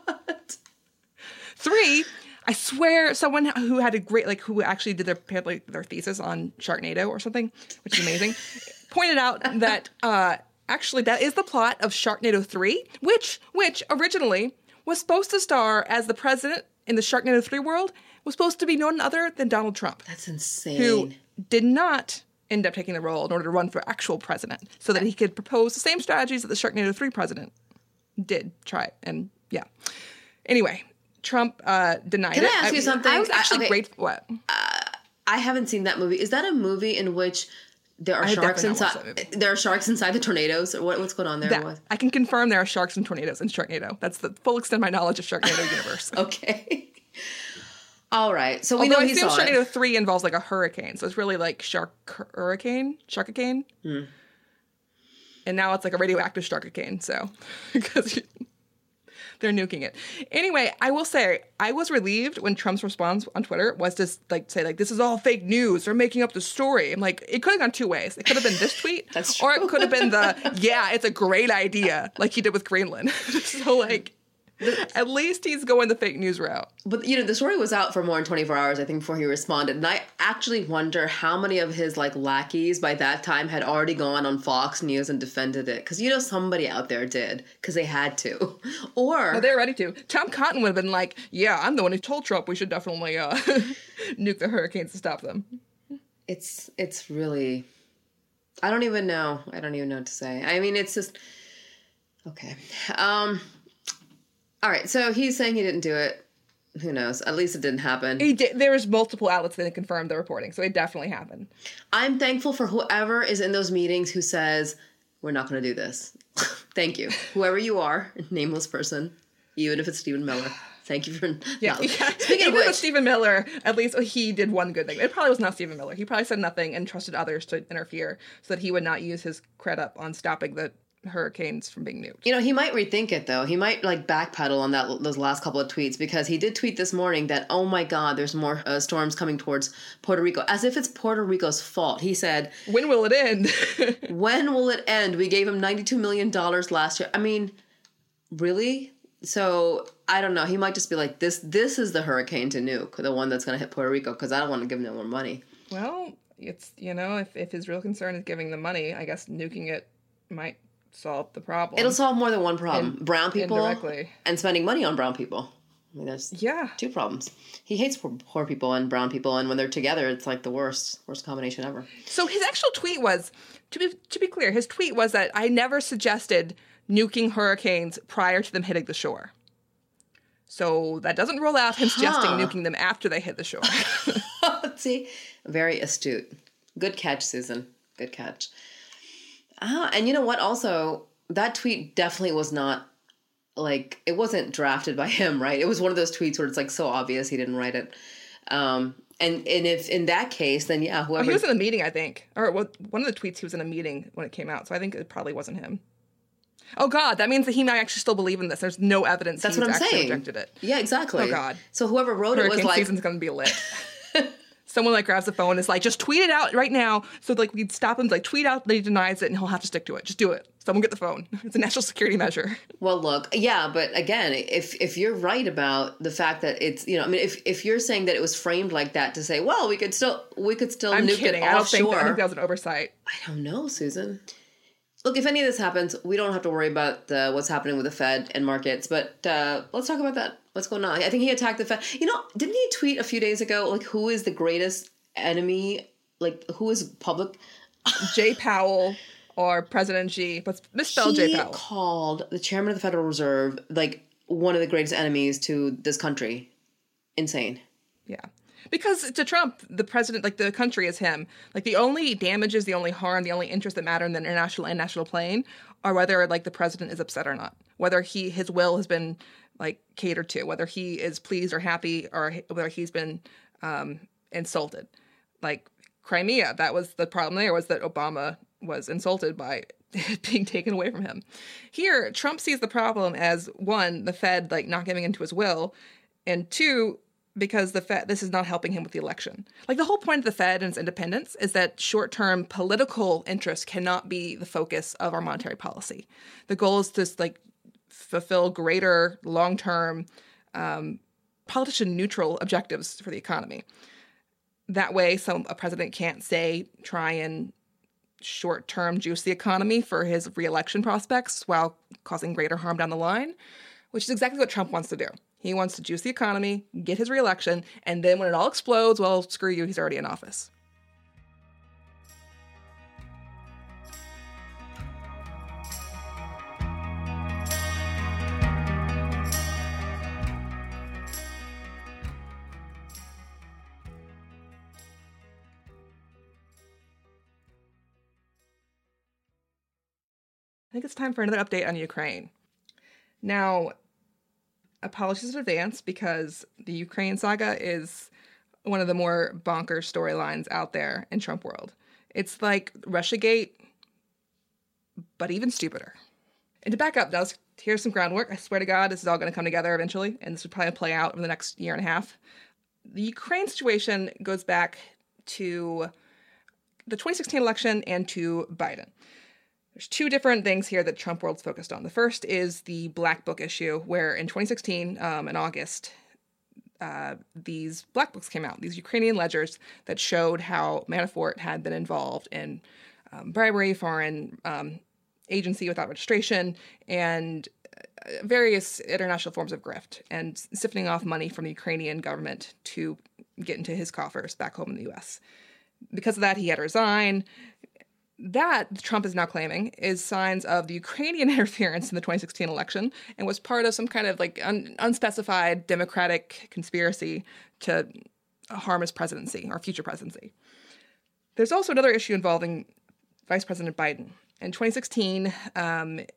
3, I swear someone who had a great, who actually did their thesis on Sharknado or something, which is amazing, pointed out that actually that is the plot of Sharknado 3, which originally was supposed to star as the president in the Sharknado 3 world, was supposed to be none other than Donald Trump. That's insane. Who did not end up taking the role in order to run for actual president so that he could propose the same strategies that the Sharknado 3 president did try. And yeah. Anyway, Trump denied it. Can I ask you something? I was actually grateful. What? I haven't seen that movie. Is that a movie in which there are sharks inside? There are sharks inside the tornadoes? Or what's going on there? I can confirm there are sharks and tornadoes in Sharknado. That's the full extent of my knowledge of Sharknado universe. Okay. All right. So we know he saw it. Sharknado 3 involves like a hurricane. So it's really like Sharkicane. Mm. And now it's like a radioactive Sharkicane. So because they're nuking it. Anyway, I will say I was relieved when Trump's response on Twitter was to say this is all fake news. They're making up the story. I'm like, it could have gone 2 ways. It could have been this tweet, That's true. Or it could have been it's a great idea, like he did with Greenland. So at least he's going the fake news route. But, the story was out for more than 24 hours, I think, before he responded. And I actually wonder how many of his, lackeys by that time had already gone on Fox News and defended it. Because, somebody out there did. Because they had to. Or... they were ready to. Tom Cotton would have been like, yeah, I'm the one who told Trump we should definitely nuke the hurricanes to stop them. It's really... I don't even know what to say. I mean, it's just... Okay. All right, so he's saying he didn't do it. Who knows? At least it didn't happen. He did. There's multiple outlets that confirmed the reporting, so it definitely happened. I'm thankful for whoever is in those meetings who says, we're not going to do this. Thank you. Whoever you are, nameless person, even if it's Stephen Miller. Thank you for Speaking of which, Stephen Miller, at least he did one good thing. It probably was not Stephen Miller. He probably said nothing and trusted others to interfere so that he would not use his credit on stopping the hurricanes from being nuked. You know, he might rethink it though. He might like backpedal on those last couple of tweets, because he did tweet this morning that, oh my God, there's more storms coming towards Puerto Rico, as if it's Puerto Rico's fault. He said, when will it end? When will it end? We gave him $92 million last year. I mean, really? So I don't know. He might just be like, this is the hurricane to nuke, the one that's going to hit Puerto Rico, because I don't want to give him no more money. Well, it's, you know, if his real concern is giving them money, I guess nuking it might solve the problem. It'll solve more than one problem. Brown people indirectly. And spending money on brown people. I mean, there's two problems. He hates poor people and brown people, and when they're together, it's like the worst combination ever. So his actual tweet was, to be clear, his tweet was that I never suggested nuking hurricanes prior to them hitting the shore. So that doesn't rule out him suggesting nuking them after they hit the shore. See? Very astute. Good catch, Susan. Good catch. And you know what? Also, that tweet definitely was not, like, it wasn't drafted by him, right? It was one of those tweets where it's like so obvious he didn't write it. And if in that case, then yeah, whoever. He was in a meeting, I think. Or one of the tweets, he was in a meeting when it came out. So I think it probably wasn't him. Oh God, that means that he might actually still believe in this. There's no evidence That's he's what I'm actually saying. Rejected it. Yeah, exactly. Oh God. So whoever wrote it was like, season's gonna be lit. Someone like grabs the phone and is like, just tweet it out right now. So like we'd stop him, like tweet out that he denies it, and he'll have to stick to it. Just do it. Someone get the phone. It's a national security measure. Well, look, yeah, but again, if you're right about the fact that it's, you know, I mean, if you're saying that it was framed like that to say, well, we could still I'm nuke kidding. it I don't offshore. think that was an oversight. I don't know, Susan. Look, if any of this happens, we don't have to worry about what's happening with the Fed and markets. But let's talk about that. What's going on? I think he attacked the Fed. You know, didn't he tweet a few days ago, like, who is the greatest enemy? Like, who is public? Jay Powell or President Xi. But misspell Jay Powell. He called the chairman of the Federal Reserve, like, one of the greatest enemies to this country. Insane. Yeah. Because to Trump, the president, like the country is him. Like the only damages, the only harm, the only interests that matter in the international and national plane are whether like the president is upset or not, whether his will has been like catered to, whether he is pleased or happy, or whether he's been insulted. Like Crimea, that was the problem there, was that Obama was insulted by being taken away from him. Here, Trump sees the problem as, one, the Fed like not giving into his will, and two, because the Fed, this is not helping him with the election. Like the whole point of the Fed and its independence is that short-term political interests cannot be the focus of our monetary policy. The goal is to like fulfill greater long-term politician-neutral objectives for the economy. That way, a president can't try and short-term juice the economy for his re-election prospects while causing greater harm down the line, which is exactly what Trump wants to do. He wants to juice the economy, get his re-election, and then when it all explodes, well, screw you, he's already in office. I think it's time for another update on Ukraine. Now, apologies in advance because the Ukraine saga is one of the more bonkers storylines out there in Trump world. It's like Russiagate, but even stupider. And to back up, here's some groundwork. I swear to God, this is all going to come together eventually, and this will probably play out over the next year and a half. The Ukraine situation goes back to the 2016 election and to Biden. There's two different things here that Trump world's focused on. The first is the Black Book issue, where in 2016, in August, these Black Books came out, these Ukrainian ledgers that showed how Manafort had been involved in bribery, foreign agency without registration, and various international forms of grift, and siphoning off money from the Ukrainian government to get into his coffers back home in the U.S. Because of that, he had to resign. That, Trump is now claiming, is signs of the Ukrainian interference in the 2016 election and was part of some kind of like unspecified democratic conspiracy to harm his presidency or future presidency. There's also another issue involving Vice President Biden. In 2016,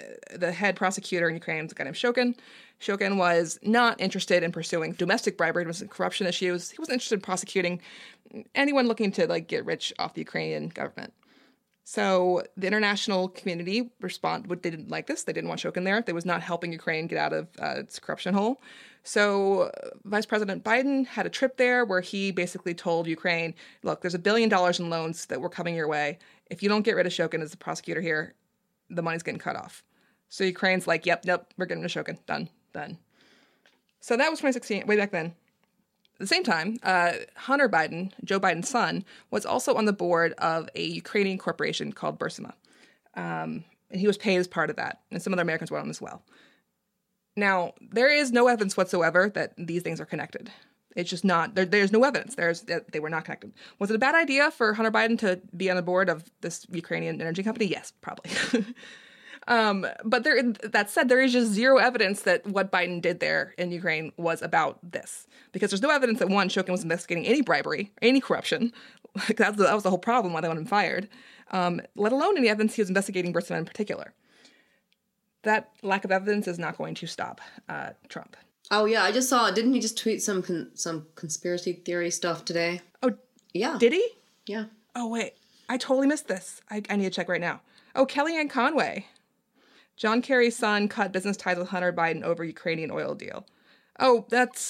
the head prosecutor in Ukraine was a guy named Shokin. Shokin was not interested in pursuing domestic bribery, domestic corruption issues. He wasn't interested in prosecuting anyone looking to like get rich off the Ukrainian government. So the international community they didn't like this. They didn't want Shokin there. They was not helping Ukraine get out of its corruption hole. So Vice President Biden had a trip there where he basically told Ukraine, look, there's $1 billion in loans that were coming your way. If you don't get rid of Shokin as the prosecutor here, the money's getting cut off. So Ukraine's like, nope, we're getting rid of Shokin. Done. So that was 2016, way back then. At the same time, Hunter Biden, Joe Biden's son, was also on the board of a Ukrainian corporation called Burisma. And he was paid as part of that. And some other Americans were on as well. Now, there is no evidence whatsoever that these things are connected. It's just not, there's no evidence. They were not connected. Was it a bad idea for Hunter Biden to be on the board of this Ukrainian energy company? Yes, probably. But that said, there is just zero evidence that what Biden did there in Ukraine was about this. Because there's no evidence that, one, Shokin was investigating any bribery, any corruption. Like that was the whole problem why they want him fired. Let alone any evidence he was investigating Burisma in particular. That lack of evidence is not going to stop Trump. Oh, yeah, I just saw, didn't he just tweet some conspiracy theory stuff today? Oh, yeah. Did he? Yeah. Oh, wait, I totally missed this. I need to check right now. Oh, Kellyanne Conway. John Kerry's son cut business ties with Hunter Biden over Ukrainian oil deal. Oh,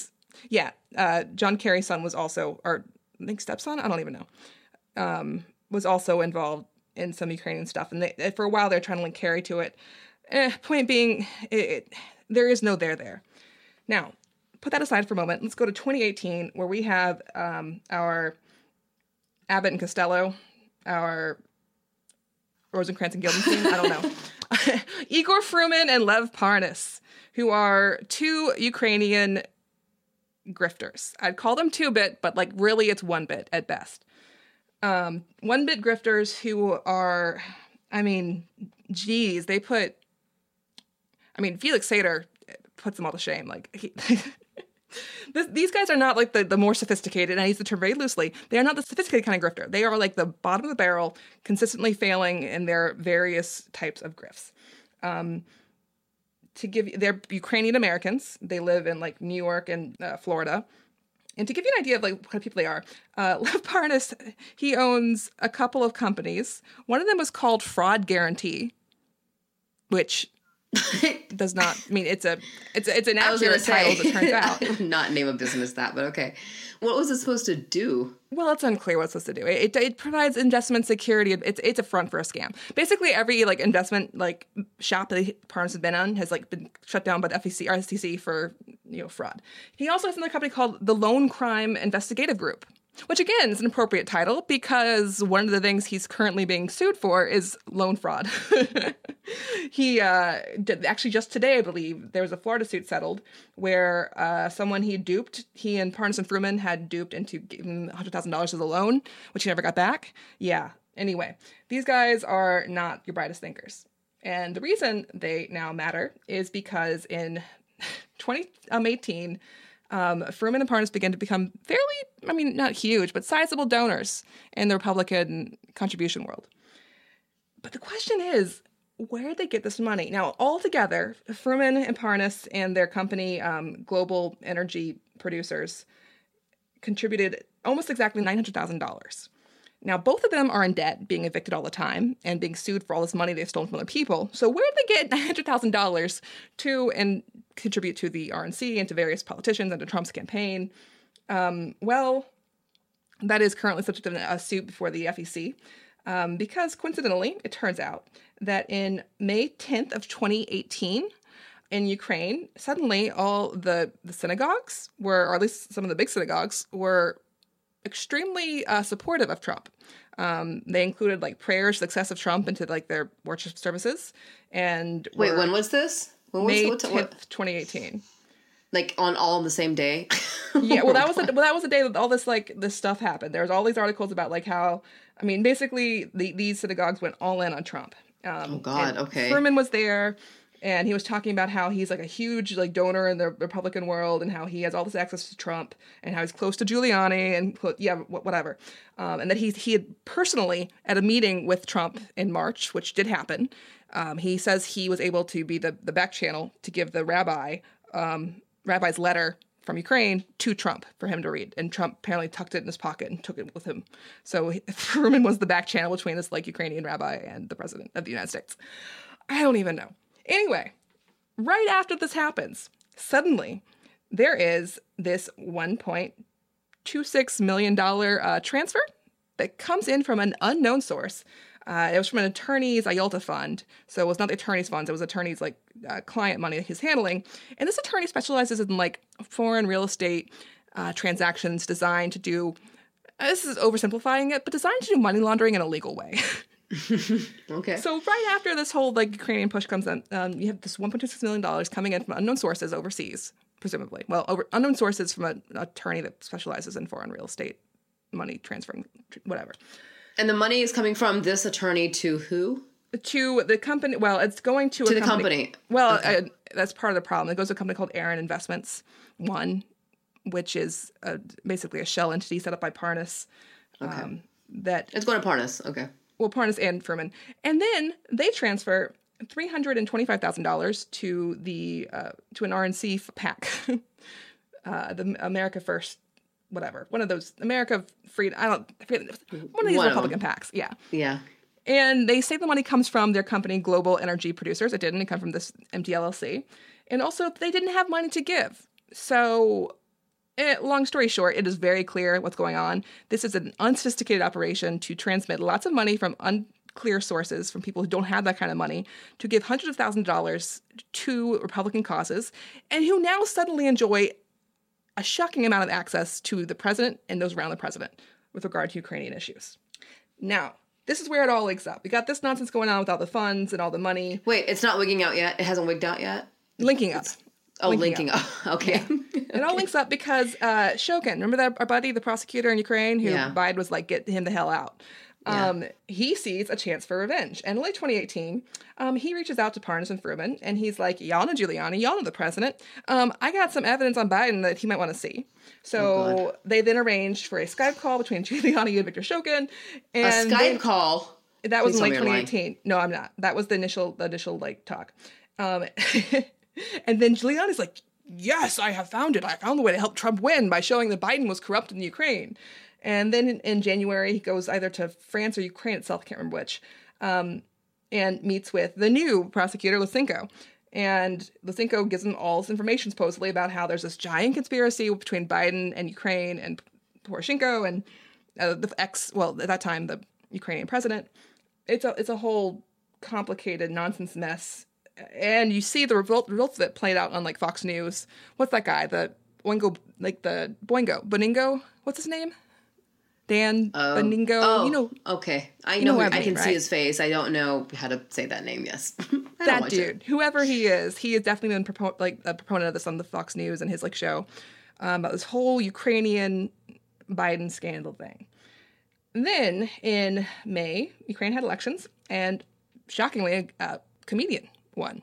John Kerry's son was also, or I think stepson, I don't even know, was also involved in some Ukrainian stuff. And for a while, they're trying to link Kerry to it. Point being, there is no there. Now, put that aside for a moment. Let's go to 2018, where we have our Abbott and Costello, our Rosencrantz and Guildenstein, I don't know. Igor Fruman and Lev Parnas, who are two Ukrainian grifters. I'd call them 2-bit, but like really it's 1-bit at best. 1-bit grifters who are, Felix Sater puts them all to shame. Like these guys are not like the more sophisticated, and I use the term very loosely. They are not the sophisticated kind of grifter. They are like the bottom of the barrel, consistently failing in their various types of grifts. They're Ukrainian Americans. They live in like New York and Florida. And to give you an idea of like what kind of people they are, Lev Parnas, he owns a couple of companies. One of them is called Fraud Guarantee, which does not it's an accurate title, as it turns out. I would not name a business that, but okay. What was it supposed to do? Well, it's unclear what it's supposed to do. It provides investment security. It's a front for a scam. Basically, every like investment like shop that Parnas has been on has like been shut down by the FEC or SEC for fraud. He also has another company called the Loan Crime Investigative Group, which again is an appropriate title because one of the things he's currently being sued for is loan fraud. He actually just today, I believe, there was a Florida suit settled where someone he and Parnas and Fruman had duped into giving $100,000 as a loan, which he never got back. Yeah. Anyway, these guys are not your brightest thinkers. And the reason they now matter is because in 2018, Fruman and Parnas began to become fairly, not huge, but sizable donors in the Republican contribution world. But the question is, where did they get this money? Now, altogether, Fruman and Parnas and their company, Global Energy Producers, contributed almost exactly $900,000. Now, both of them are in debt, being evicted all the time, and being sued for all this money they've stolen from other people. So where did they get $900,000 to and contribute to the RNC and to various politicians and to Trump's campaign? Well, that is currently subject to a suit before the FEC, because coincidentally, it turns out that in May 10th of 2018, in Ukraine, suddenly all the synagogues or at least some of the big synagogues, were extremely supportive of Trump. They included like prayers, success of Trump into like their worship services. And wait, when was this? May 10th, 2018. Like on the same day? Yeah, well, that was the day that all this stuff happened. There was all these articles about like how, basically these synagogues went all in on Trump. Oh God, okay. Fruman was there. And he was talking about how he's like a huge like donor in the Republican world, and how he has all this access to Trump, and how he's close to Giuliani, and whatever. And that he had personally at a meeting with Trump in March, which did happen. He says he was able to be the back channel to give the rabbi's letter from Ukraine to Trump for him to read. And Trump apparently tucked it in his pocket and took it with him. So Fruman was the back channel between this like Ukrainian rabbi and the president of the United States. I don't even know. Anyway, right after this happens, suddenly there is this $1.26 million transfer that comes in from an unknown source. It was from an attorney's IOLTA fund. So it was not the attorney's funds. It was attorney's like client money that he's handling. And this attorney specializes in like foreign real estate transactions designed to do, this is oversimplifying it, but designed to do money laundering in a legal way. Okay. So right after this whole like Ukrainian push comes in, you have this $1.26 million coming in from unknown sources overseas, presumably. Well, unknown sources from an attorney that specializes in foreign real estate money transferring, whatever. And the money is coming from this attorney to who? To the company. Well, it's going to a company. Well, okay. That's part of the problem. It goes to a company called Aaron Investments One, which is basically a shell entity set up by Parnas. Okay. That it's going to Parnas. Okay. Well, Parnas and Fruman, and then they transfer $325,000 to to an RNC PAC, the America First. Whatever, one of those America Freedom. One of these Republican PACs. Yeah. Yeah. And they say the money comes from their company, Global Energy Producers. It didn't. It come from this empty LLC. And also, they didn't have money to give. So, long story short, it is very clear what's going on. This is an unsophisticated operation to transmit lots of money from unclear sources, from people who don't have that kind of money, to give hundreds of thousands of dollars to Republican causes, and who now suddenly enjoy a shocking amount of access to the president and those around the president with regard to Ukrainian issues. Now, this is where it all links up. We got this nonsense going on with all the funds and all the money. Wait, it's not wigging out yet? It hasn't wigged out yet? Linking up. Linking up. Okay. Yeah. It all links up because Shokin, remember that our buddy, the prosecutor in Ukraine, who Biden was like, get him the hell out. He sees a chance for revenge. And in late 2018, he reaches out to Parnas and Fruman, and he's like, y'all know Giuliani, y'all know the president. I got some evidence on Biden that he might want to see. So they then arranged for a Skype call between Giuliani and Viktor Shokin. And a Skype call? That was in late 2018. No, I'm not. That was the initial like talk. And then Giuliani's like, yes, I have found it. I found the way to help Trump win by showing that Biden was corrupt in Ukraine. And then in January, he goes either to France or Ukraine itself, I can't remember which, and meets with the new prosecutor, Lysenko. And Lysenko gives him all this information, supposedly, about how there's this giant conspiracy between Biden and Ukraine and Poroshenko and at that time, the Ukrainian president. It's a whole complicated nonsense mess. And you see the results of it played out on, like, Fox News. What's that guy? Boingo, what's his name? Dan Beningo, okay. I know. I can see his face. I don't know how to say that name. Yes, that dude, whoever he has definitely been a proponent of this on the Fox News and his like show about this whole Ukrainian Biden scandal thing. And then in May, Ukraine had elections, and shockingly, a comedian won.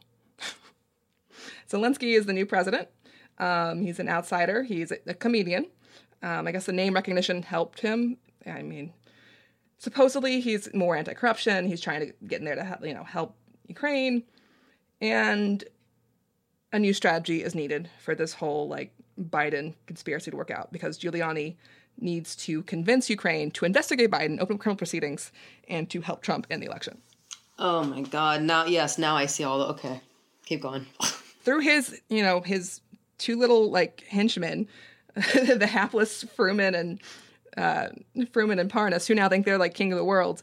Zelensky is the new president. He's an outsider. He's a comedian. I guess the name recognition helped him. I mean, supposedly he's more anti-corruption. He's trying to get in there to help Ukraine. And a new strategy is needed for this whole like Biden conspiracy to work out, because Giuliani needs to convince Ukraine to investigate Biden, open criminal proceedings, and to help Trump in the election. Oh my God. Now I see all the, okay. Keep going. Through his two little like henchmen, the hapless Fruman and Parnas, who now think they're like king of the world.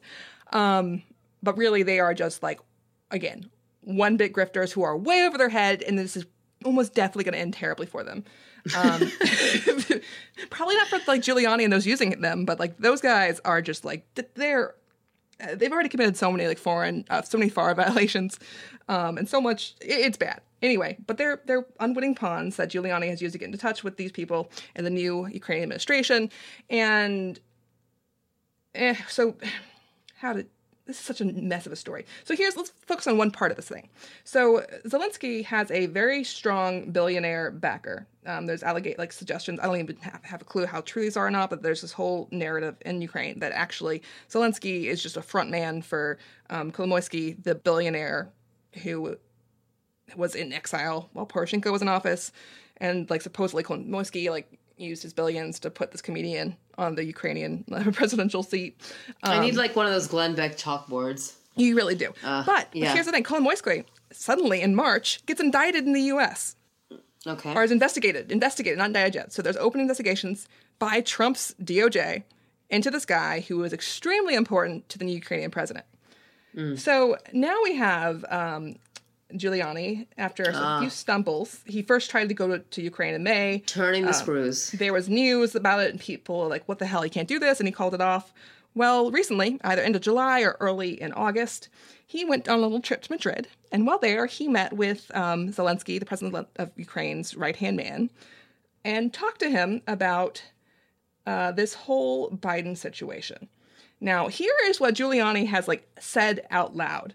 But really they are just like, again, one big grifters who are way over their head, and this is almost definitely going to end terribly for them. Probably not for like Giuliani and those using them, but like those guys are just like, they've already committed so many like so many FARA violations, and so much, it's bad. Anyway, but they're unwitting pawns that Giuliani has used to get into touch with these people in the new Ukrainian administration. And so how did this is such a mess of a story. So let's focus on one part of this thing. So Zelensky has a very strong billionaire backer. There's suggestions. I don't even have a clue how true these are or not, but there's this whole narrative in Ukraine that actually Zelensky is just a front man for Kolomoisky, the billionaire who was in exile while Poroshenko was in office, and like supposedly Kolomoisky used his billions to put this comedian on the Ukrainian presidential seat. I need like one of those Glenn Beck chalkboards. You really do. But here's the thing. Kolomoisky suddenly in March gets indicted in the U.S. Okay. Or is investigated, not indicted yet. So there's open investigations by Trump's DOJ into this guy who was extremely important to the Ukrainian president. So now we have Giuliani, after a few stumbles. He first tried to go to Ukraine in May. Turning the screws. There was news about it, and people were like, what the hell, he can't do this, and he called it off. Well, recently, either end of July or early in August, he went on a little trip to Madrid, and while there, he met with Zelensky, the president of Ukraine's right-hand man, and talked to him about this whole Biden situation. Now, here is what Giuliani has said out loud.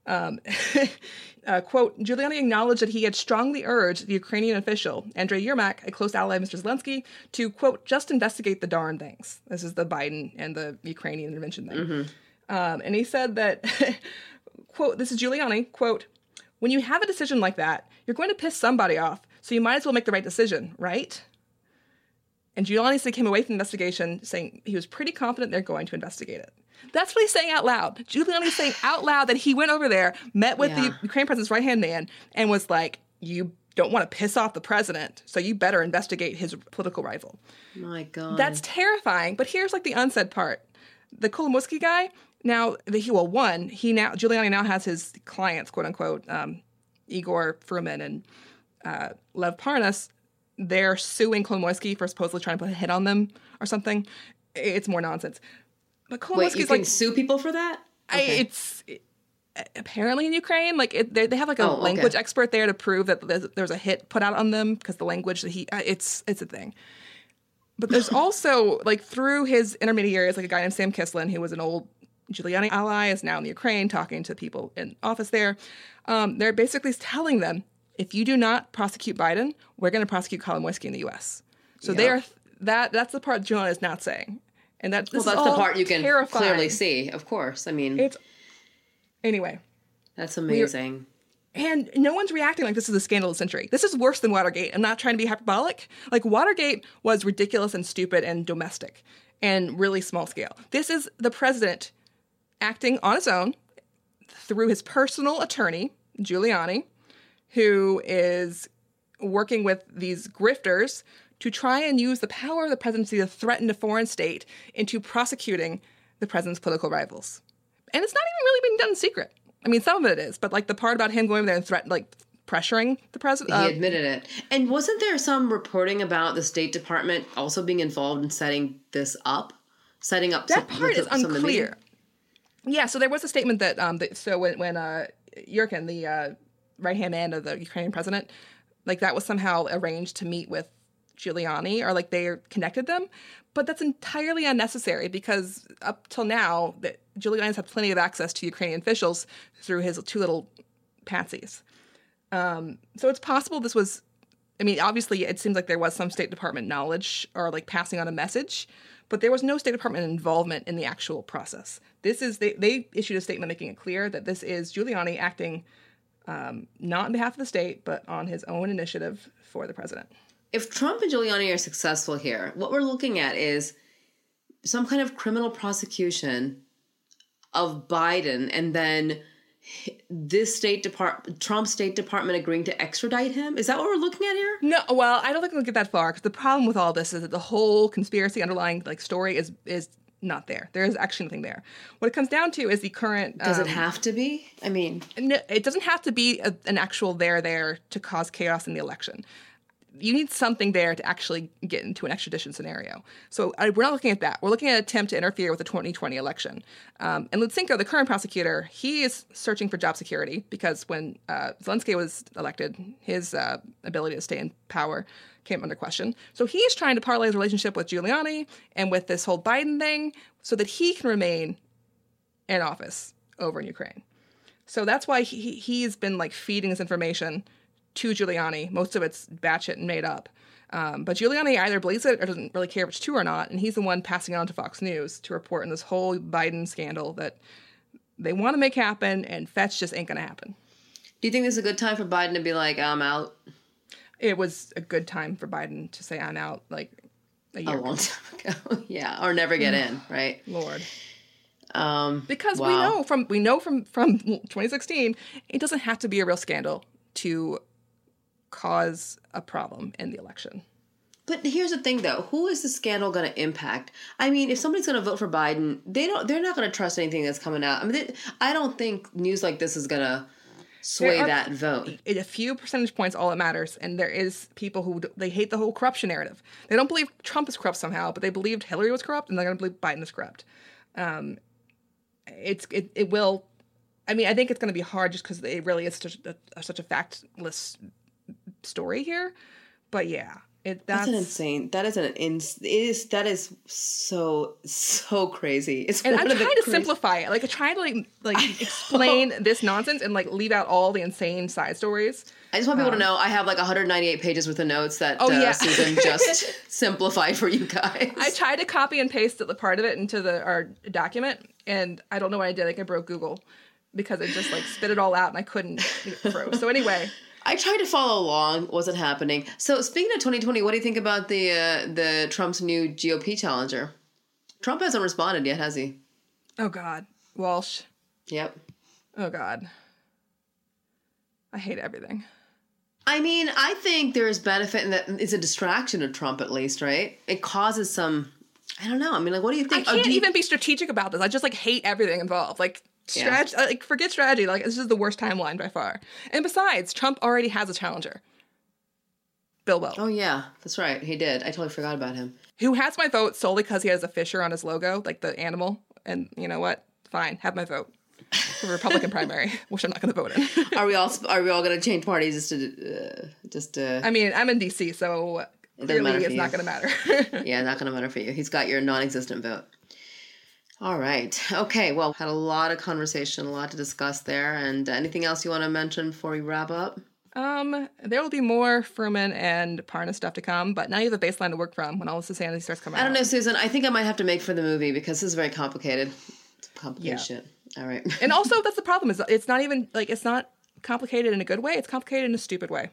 Quote, Giuliani acknowledged that he had strongly urged the Ukrainian official, Andrei Yermak, a close ally of Mr. Zelensky, to, quote, just investigate the darn things. This is the Biden and the Ukrainian intervention thing. And he said that, quote, this is Giuliani, quote, when you have a decision like that, you're going to piss somebody off, so you might as well make the right decision, right? And Giuliani came away from the investigation saying he was pretty confident they're going to investigate it. That's what he's saying out loud. Giuliani's saying out loud that he went over there, met with the Ukrainian president's right-hand man, and was like, you don't want to piss off the president, so you better investigate his political rival. My God. That's terrifying. But here's the unsaid part. The Kolomoisky guy, Giuliani now has his clients, quote unquote, Igor Fruman and Lev Parnas. They're suing Kolomoisky for supposedly trying to put a hit on them or something. It's more nonsense. But Kolomoisky's Wait, you can sue people for that? Okay. It's apparently in Ukraine, they have a language expert there to prove that there's a hit put out on them because the language that it's a thing. But there's also through his intermediaries, a guy named Sam Kislin, who was an old Giuliani ally, is now in the Ukraine talking to people in office there. They're basically telling them, if you do not prosecute Biden, we're going to prosecute Kolomoisky in the U.S. So that's the part Giuliani is not saying. And that's the part you can terrifying. Clearly see, of course. I mean, anyway. That's amazing. And no one's reacting like this is a scandal of the century. This is worse than Watergate. I'm not trying to be hyperbolic. Watergate was ridiculous and stupid and domestic and really small scale. This is the president acting on his own through his personal attorney, Giuliani, who is working with these grifters to try and use the power of the presidency to threaten a foreign state into prosecuting the president's political rivals. And it's not even really being done in secret. I mean, some of it is, but the part about him going over there and pressuring the president. He admitted it. And wasn't there some reporting about the State Department also being involved in setting this up? Setting up that part is unclear. Yeah, so there was a statement that when Yurkin, the right-hand man of the Ukrainian president, that was somehow arranged to meet with Giuliani, or they connected them. But that's entirely unnecessary because up till now, Giuliani's had plenty of access to Ukrainian officials through his two little patsies. So it's possible this was, obviously it seems like there was some State Department knowledge or passing on a message, but there was no State Department involvement in the actual process. This is, they issued a statement making it clear that this is Giuliani acting not on behalf of the state, but on his own initiative for the president. If Trump and Giuliani are successful here, what we're looking at is some kind of criminal prosecution of Biden, and then this Trump's State Department agreeing to extradite him. Is that what we're looking at here? No, well, I don't think we'll get that far because the problem with all this is that the whole conspiracy underlying story is not there. There is actually nothing there. What it comes down to is the current. Does it have to be? No, it doesn't have to be an actual there to cause chaos in the election. You need something there to actually get into an extradition scenario. So we're not looking at that. We're looking at an attempt to interfere with the 2020 election. And Lutsenko, the current prosecutor, he is searching for job security because when Zelensky was elected, his ability to stay in power came under question. So he's trying to parlay his relationship with Giuliani and with this whole Biden thing so that he can remain in office over in Ukraine. So that's why he's been like feeding this information to Giuliani. Most of it's batshit and made up. But Giuliani either believes it or doesn't really care if it's true or not. And he's the one passing it on to Fox News to report on this whole Biden scandal that they want to make happen, and fetch just ain't going to happen. Do you think this is a good time for Biden to be like, I'm out? It was a good time for Biden to say I'm out like a year A long time ago. Yeah, or never get in, right? Lord. Because wow. we know from 2016, it doesn't have to be a real scandal to cause a problem in the election. But here's the thing, though. Who is the scandal going to impact? I mean, if somebody's going to vote for Biden, they're not going to trust anything that's coming out. I mean, I don't think news like this is going to sway that vote. A few percentage points, all that matters. And there is people who they hate the whole corruption narrative. They don't believe Trump is corrupt somehow, but they believed Hillary was corrupt, and they're going to believe Biden is corrupt. It will. I mean, I think it's going to be hard just because it really is such a factless story here. But yeah. That's an insane. That is so crazy. It's and I'm trying to simplify it. Like I try to like explain this nonsense and like leave out all the insane side stories. I just want people to know I have like 198 pages worth of notes that Susan just simplified for you guys. I tried to copy and paste the part of it into our document, and I don't know what I did. Like I broke Google because it just like spit it all out, and I couldn't get it through. So anyway. I tried to follow along. Wasn't happening. So speaking of 2020, what do you think about the Trump's new GOP challenger? Trump hasn't responded yet, has he? Oh, God. Walsh. Yep. Oh, God. I hate everything. I mean, I think there's benefit in that it's a distraction of Trump, at least, right? It causes some, I don't know. I mean, like, what do you think? I can't even be strategic about this. I just, like, hate everything involved. Like, like forget strategy. Like, this is the worst timeline by far. And besides, Trump already has a challenger. Bill Weld. Oh, yeah. That's right. He did. I totally forgot about him. Who has my vote solely because he has a fisher on his logo, like the animal. And you know what? Fine. Have my vote. For Republican primary, which I'm not going to vote in. Are we all going to change parties just to? I mean, I'm in DC, so clearly it's not going to matter. Yeah, not going to matter for you. He's got your non-existent vote. All right. Okay. Well, had a lot of conversation, a lot to discuss there. And anything else you want to mention before we wrap up? There will be more Furman and Parnas stuff to come, but now you have a baseline to work from when all this insanity starts coming out. I don't know, Susan. I think I might have to make for the movie because this is very complicated. It's complicated shit. All right. And also, that's the problem, is it's not even, like, it's not complicated in a good way. It's complicated in a stupid way.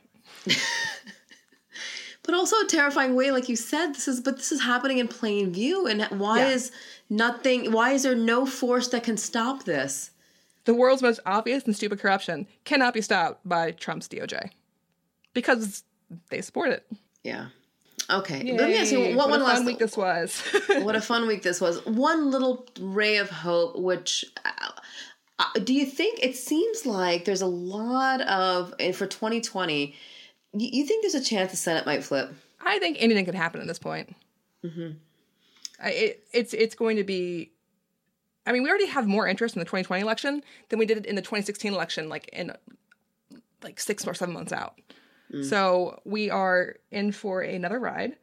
But also a terrifying way, like you said, this is happening in plain view. And why is there no force that can stop this? The world's most obvious and stupid corruption cannot be stopped by Trump's DOJ. Because they support it. Yeah. Okay. Yay. Let me ask you, what a fun week this was. What a fun week this was. One little ray of hope, which... do you think, it seems like there's a lot of, for 2020, you think there's a chance the Senate might flip? I think anything could happen at this point. Mm-hmm. It's going to be... I mean, we already have more interest in the 2020 election than we did in the 2016 election, like in 6 or 7 months out. Mm. So we are in for another ride.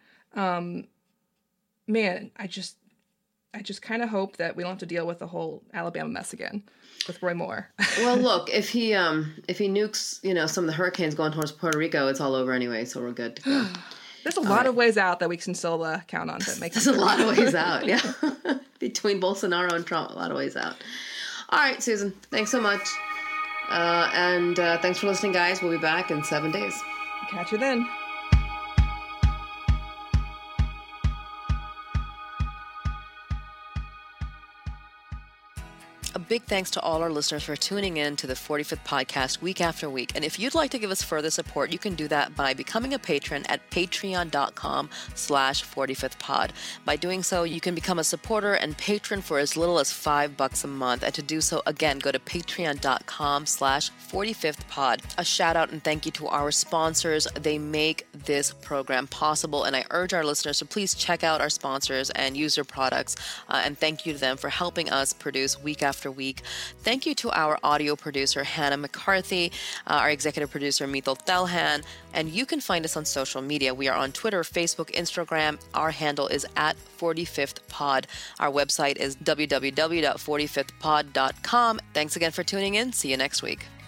Man, I just kind of hope that we don't have to deal with the whole Alabama mess again with Roy Moore. Well, look, if he nukes, some of the hurricanes going towards Puerto Rico, it's all over anyway, so we're good to go. There's a lot of ways out that we can still count on to make. There's a lot of ways out, yeah. Between Bolsonaro and Trump, a lot of ways out. All right, Susan, thanks so much. And thanks for listening, guys. We'll be back in 7 days. Catch you then. A big thanks to all our listeners for tuning in to the 45th podcast week after week. And if you'd like to give us further support, you can do that by becoming a patron at patreon.com/45thpod. By doing so, you can become a supporter and patron for as little as $5 a month. And to do so, again, go to patreon.com/45thpod. A shout out and thank you to our sponsors. They make this program possible. And I urge our listeners to please check out our sponsors and use their products. And thank you to them for helping us produce week after after week. Thank you to our audio producer, Hannah McCarthy, our executive producer, Mithil Thalhan, and you can find us on social media. We are on Twitter, Facebook, Instagram. Our handle is at 45thPod. Our website is www.45thpod.com. Thanks again for tuning in. See you next week.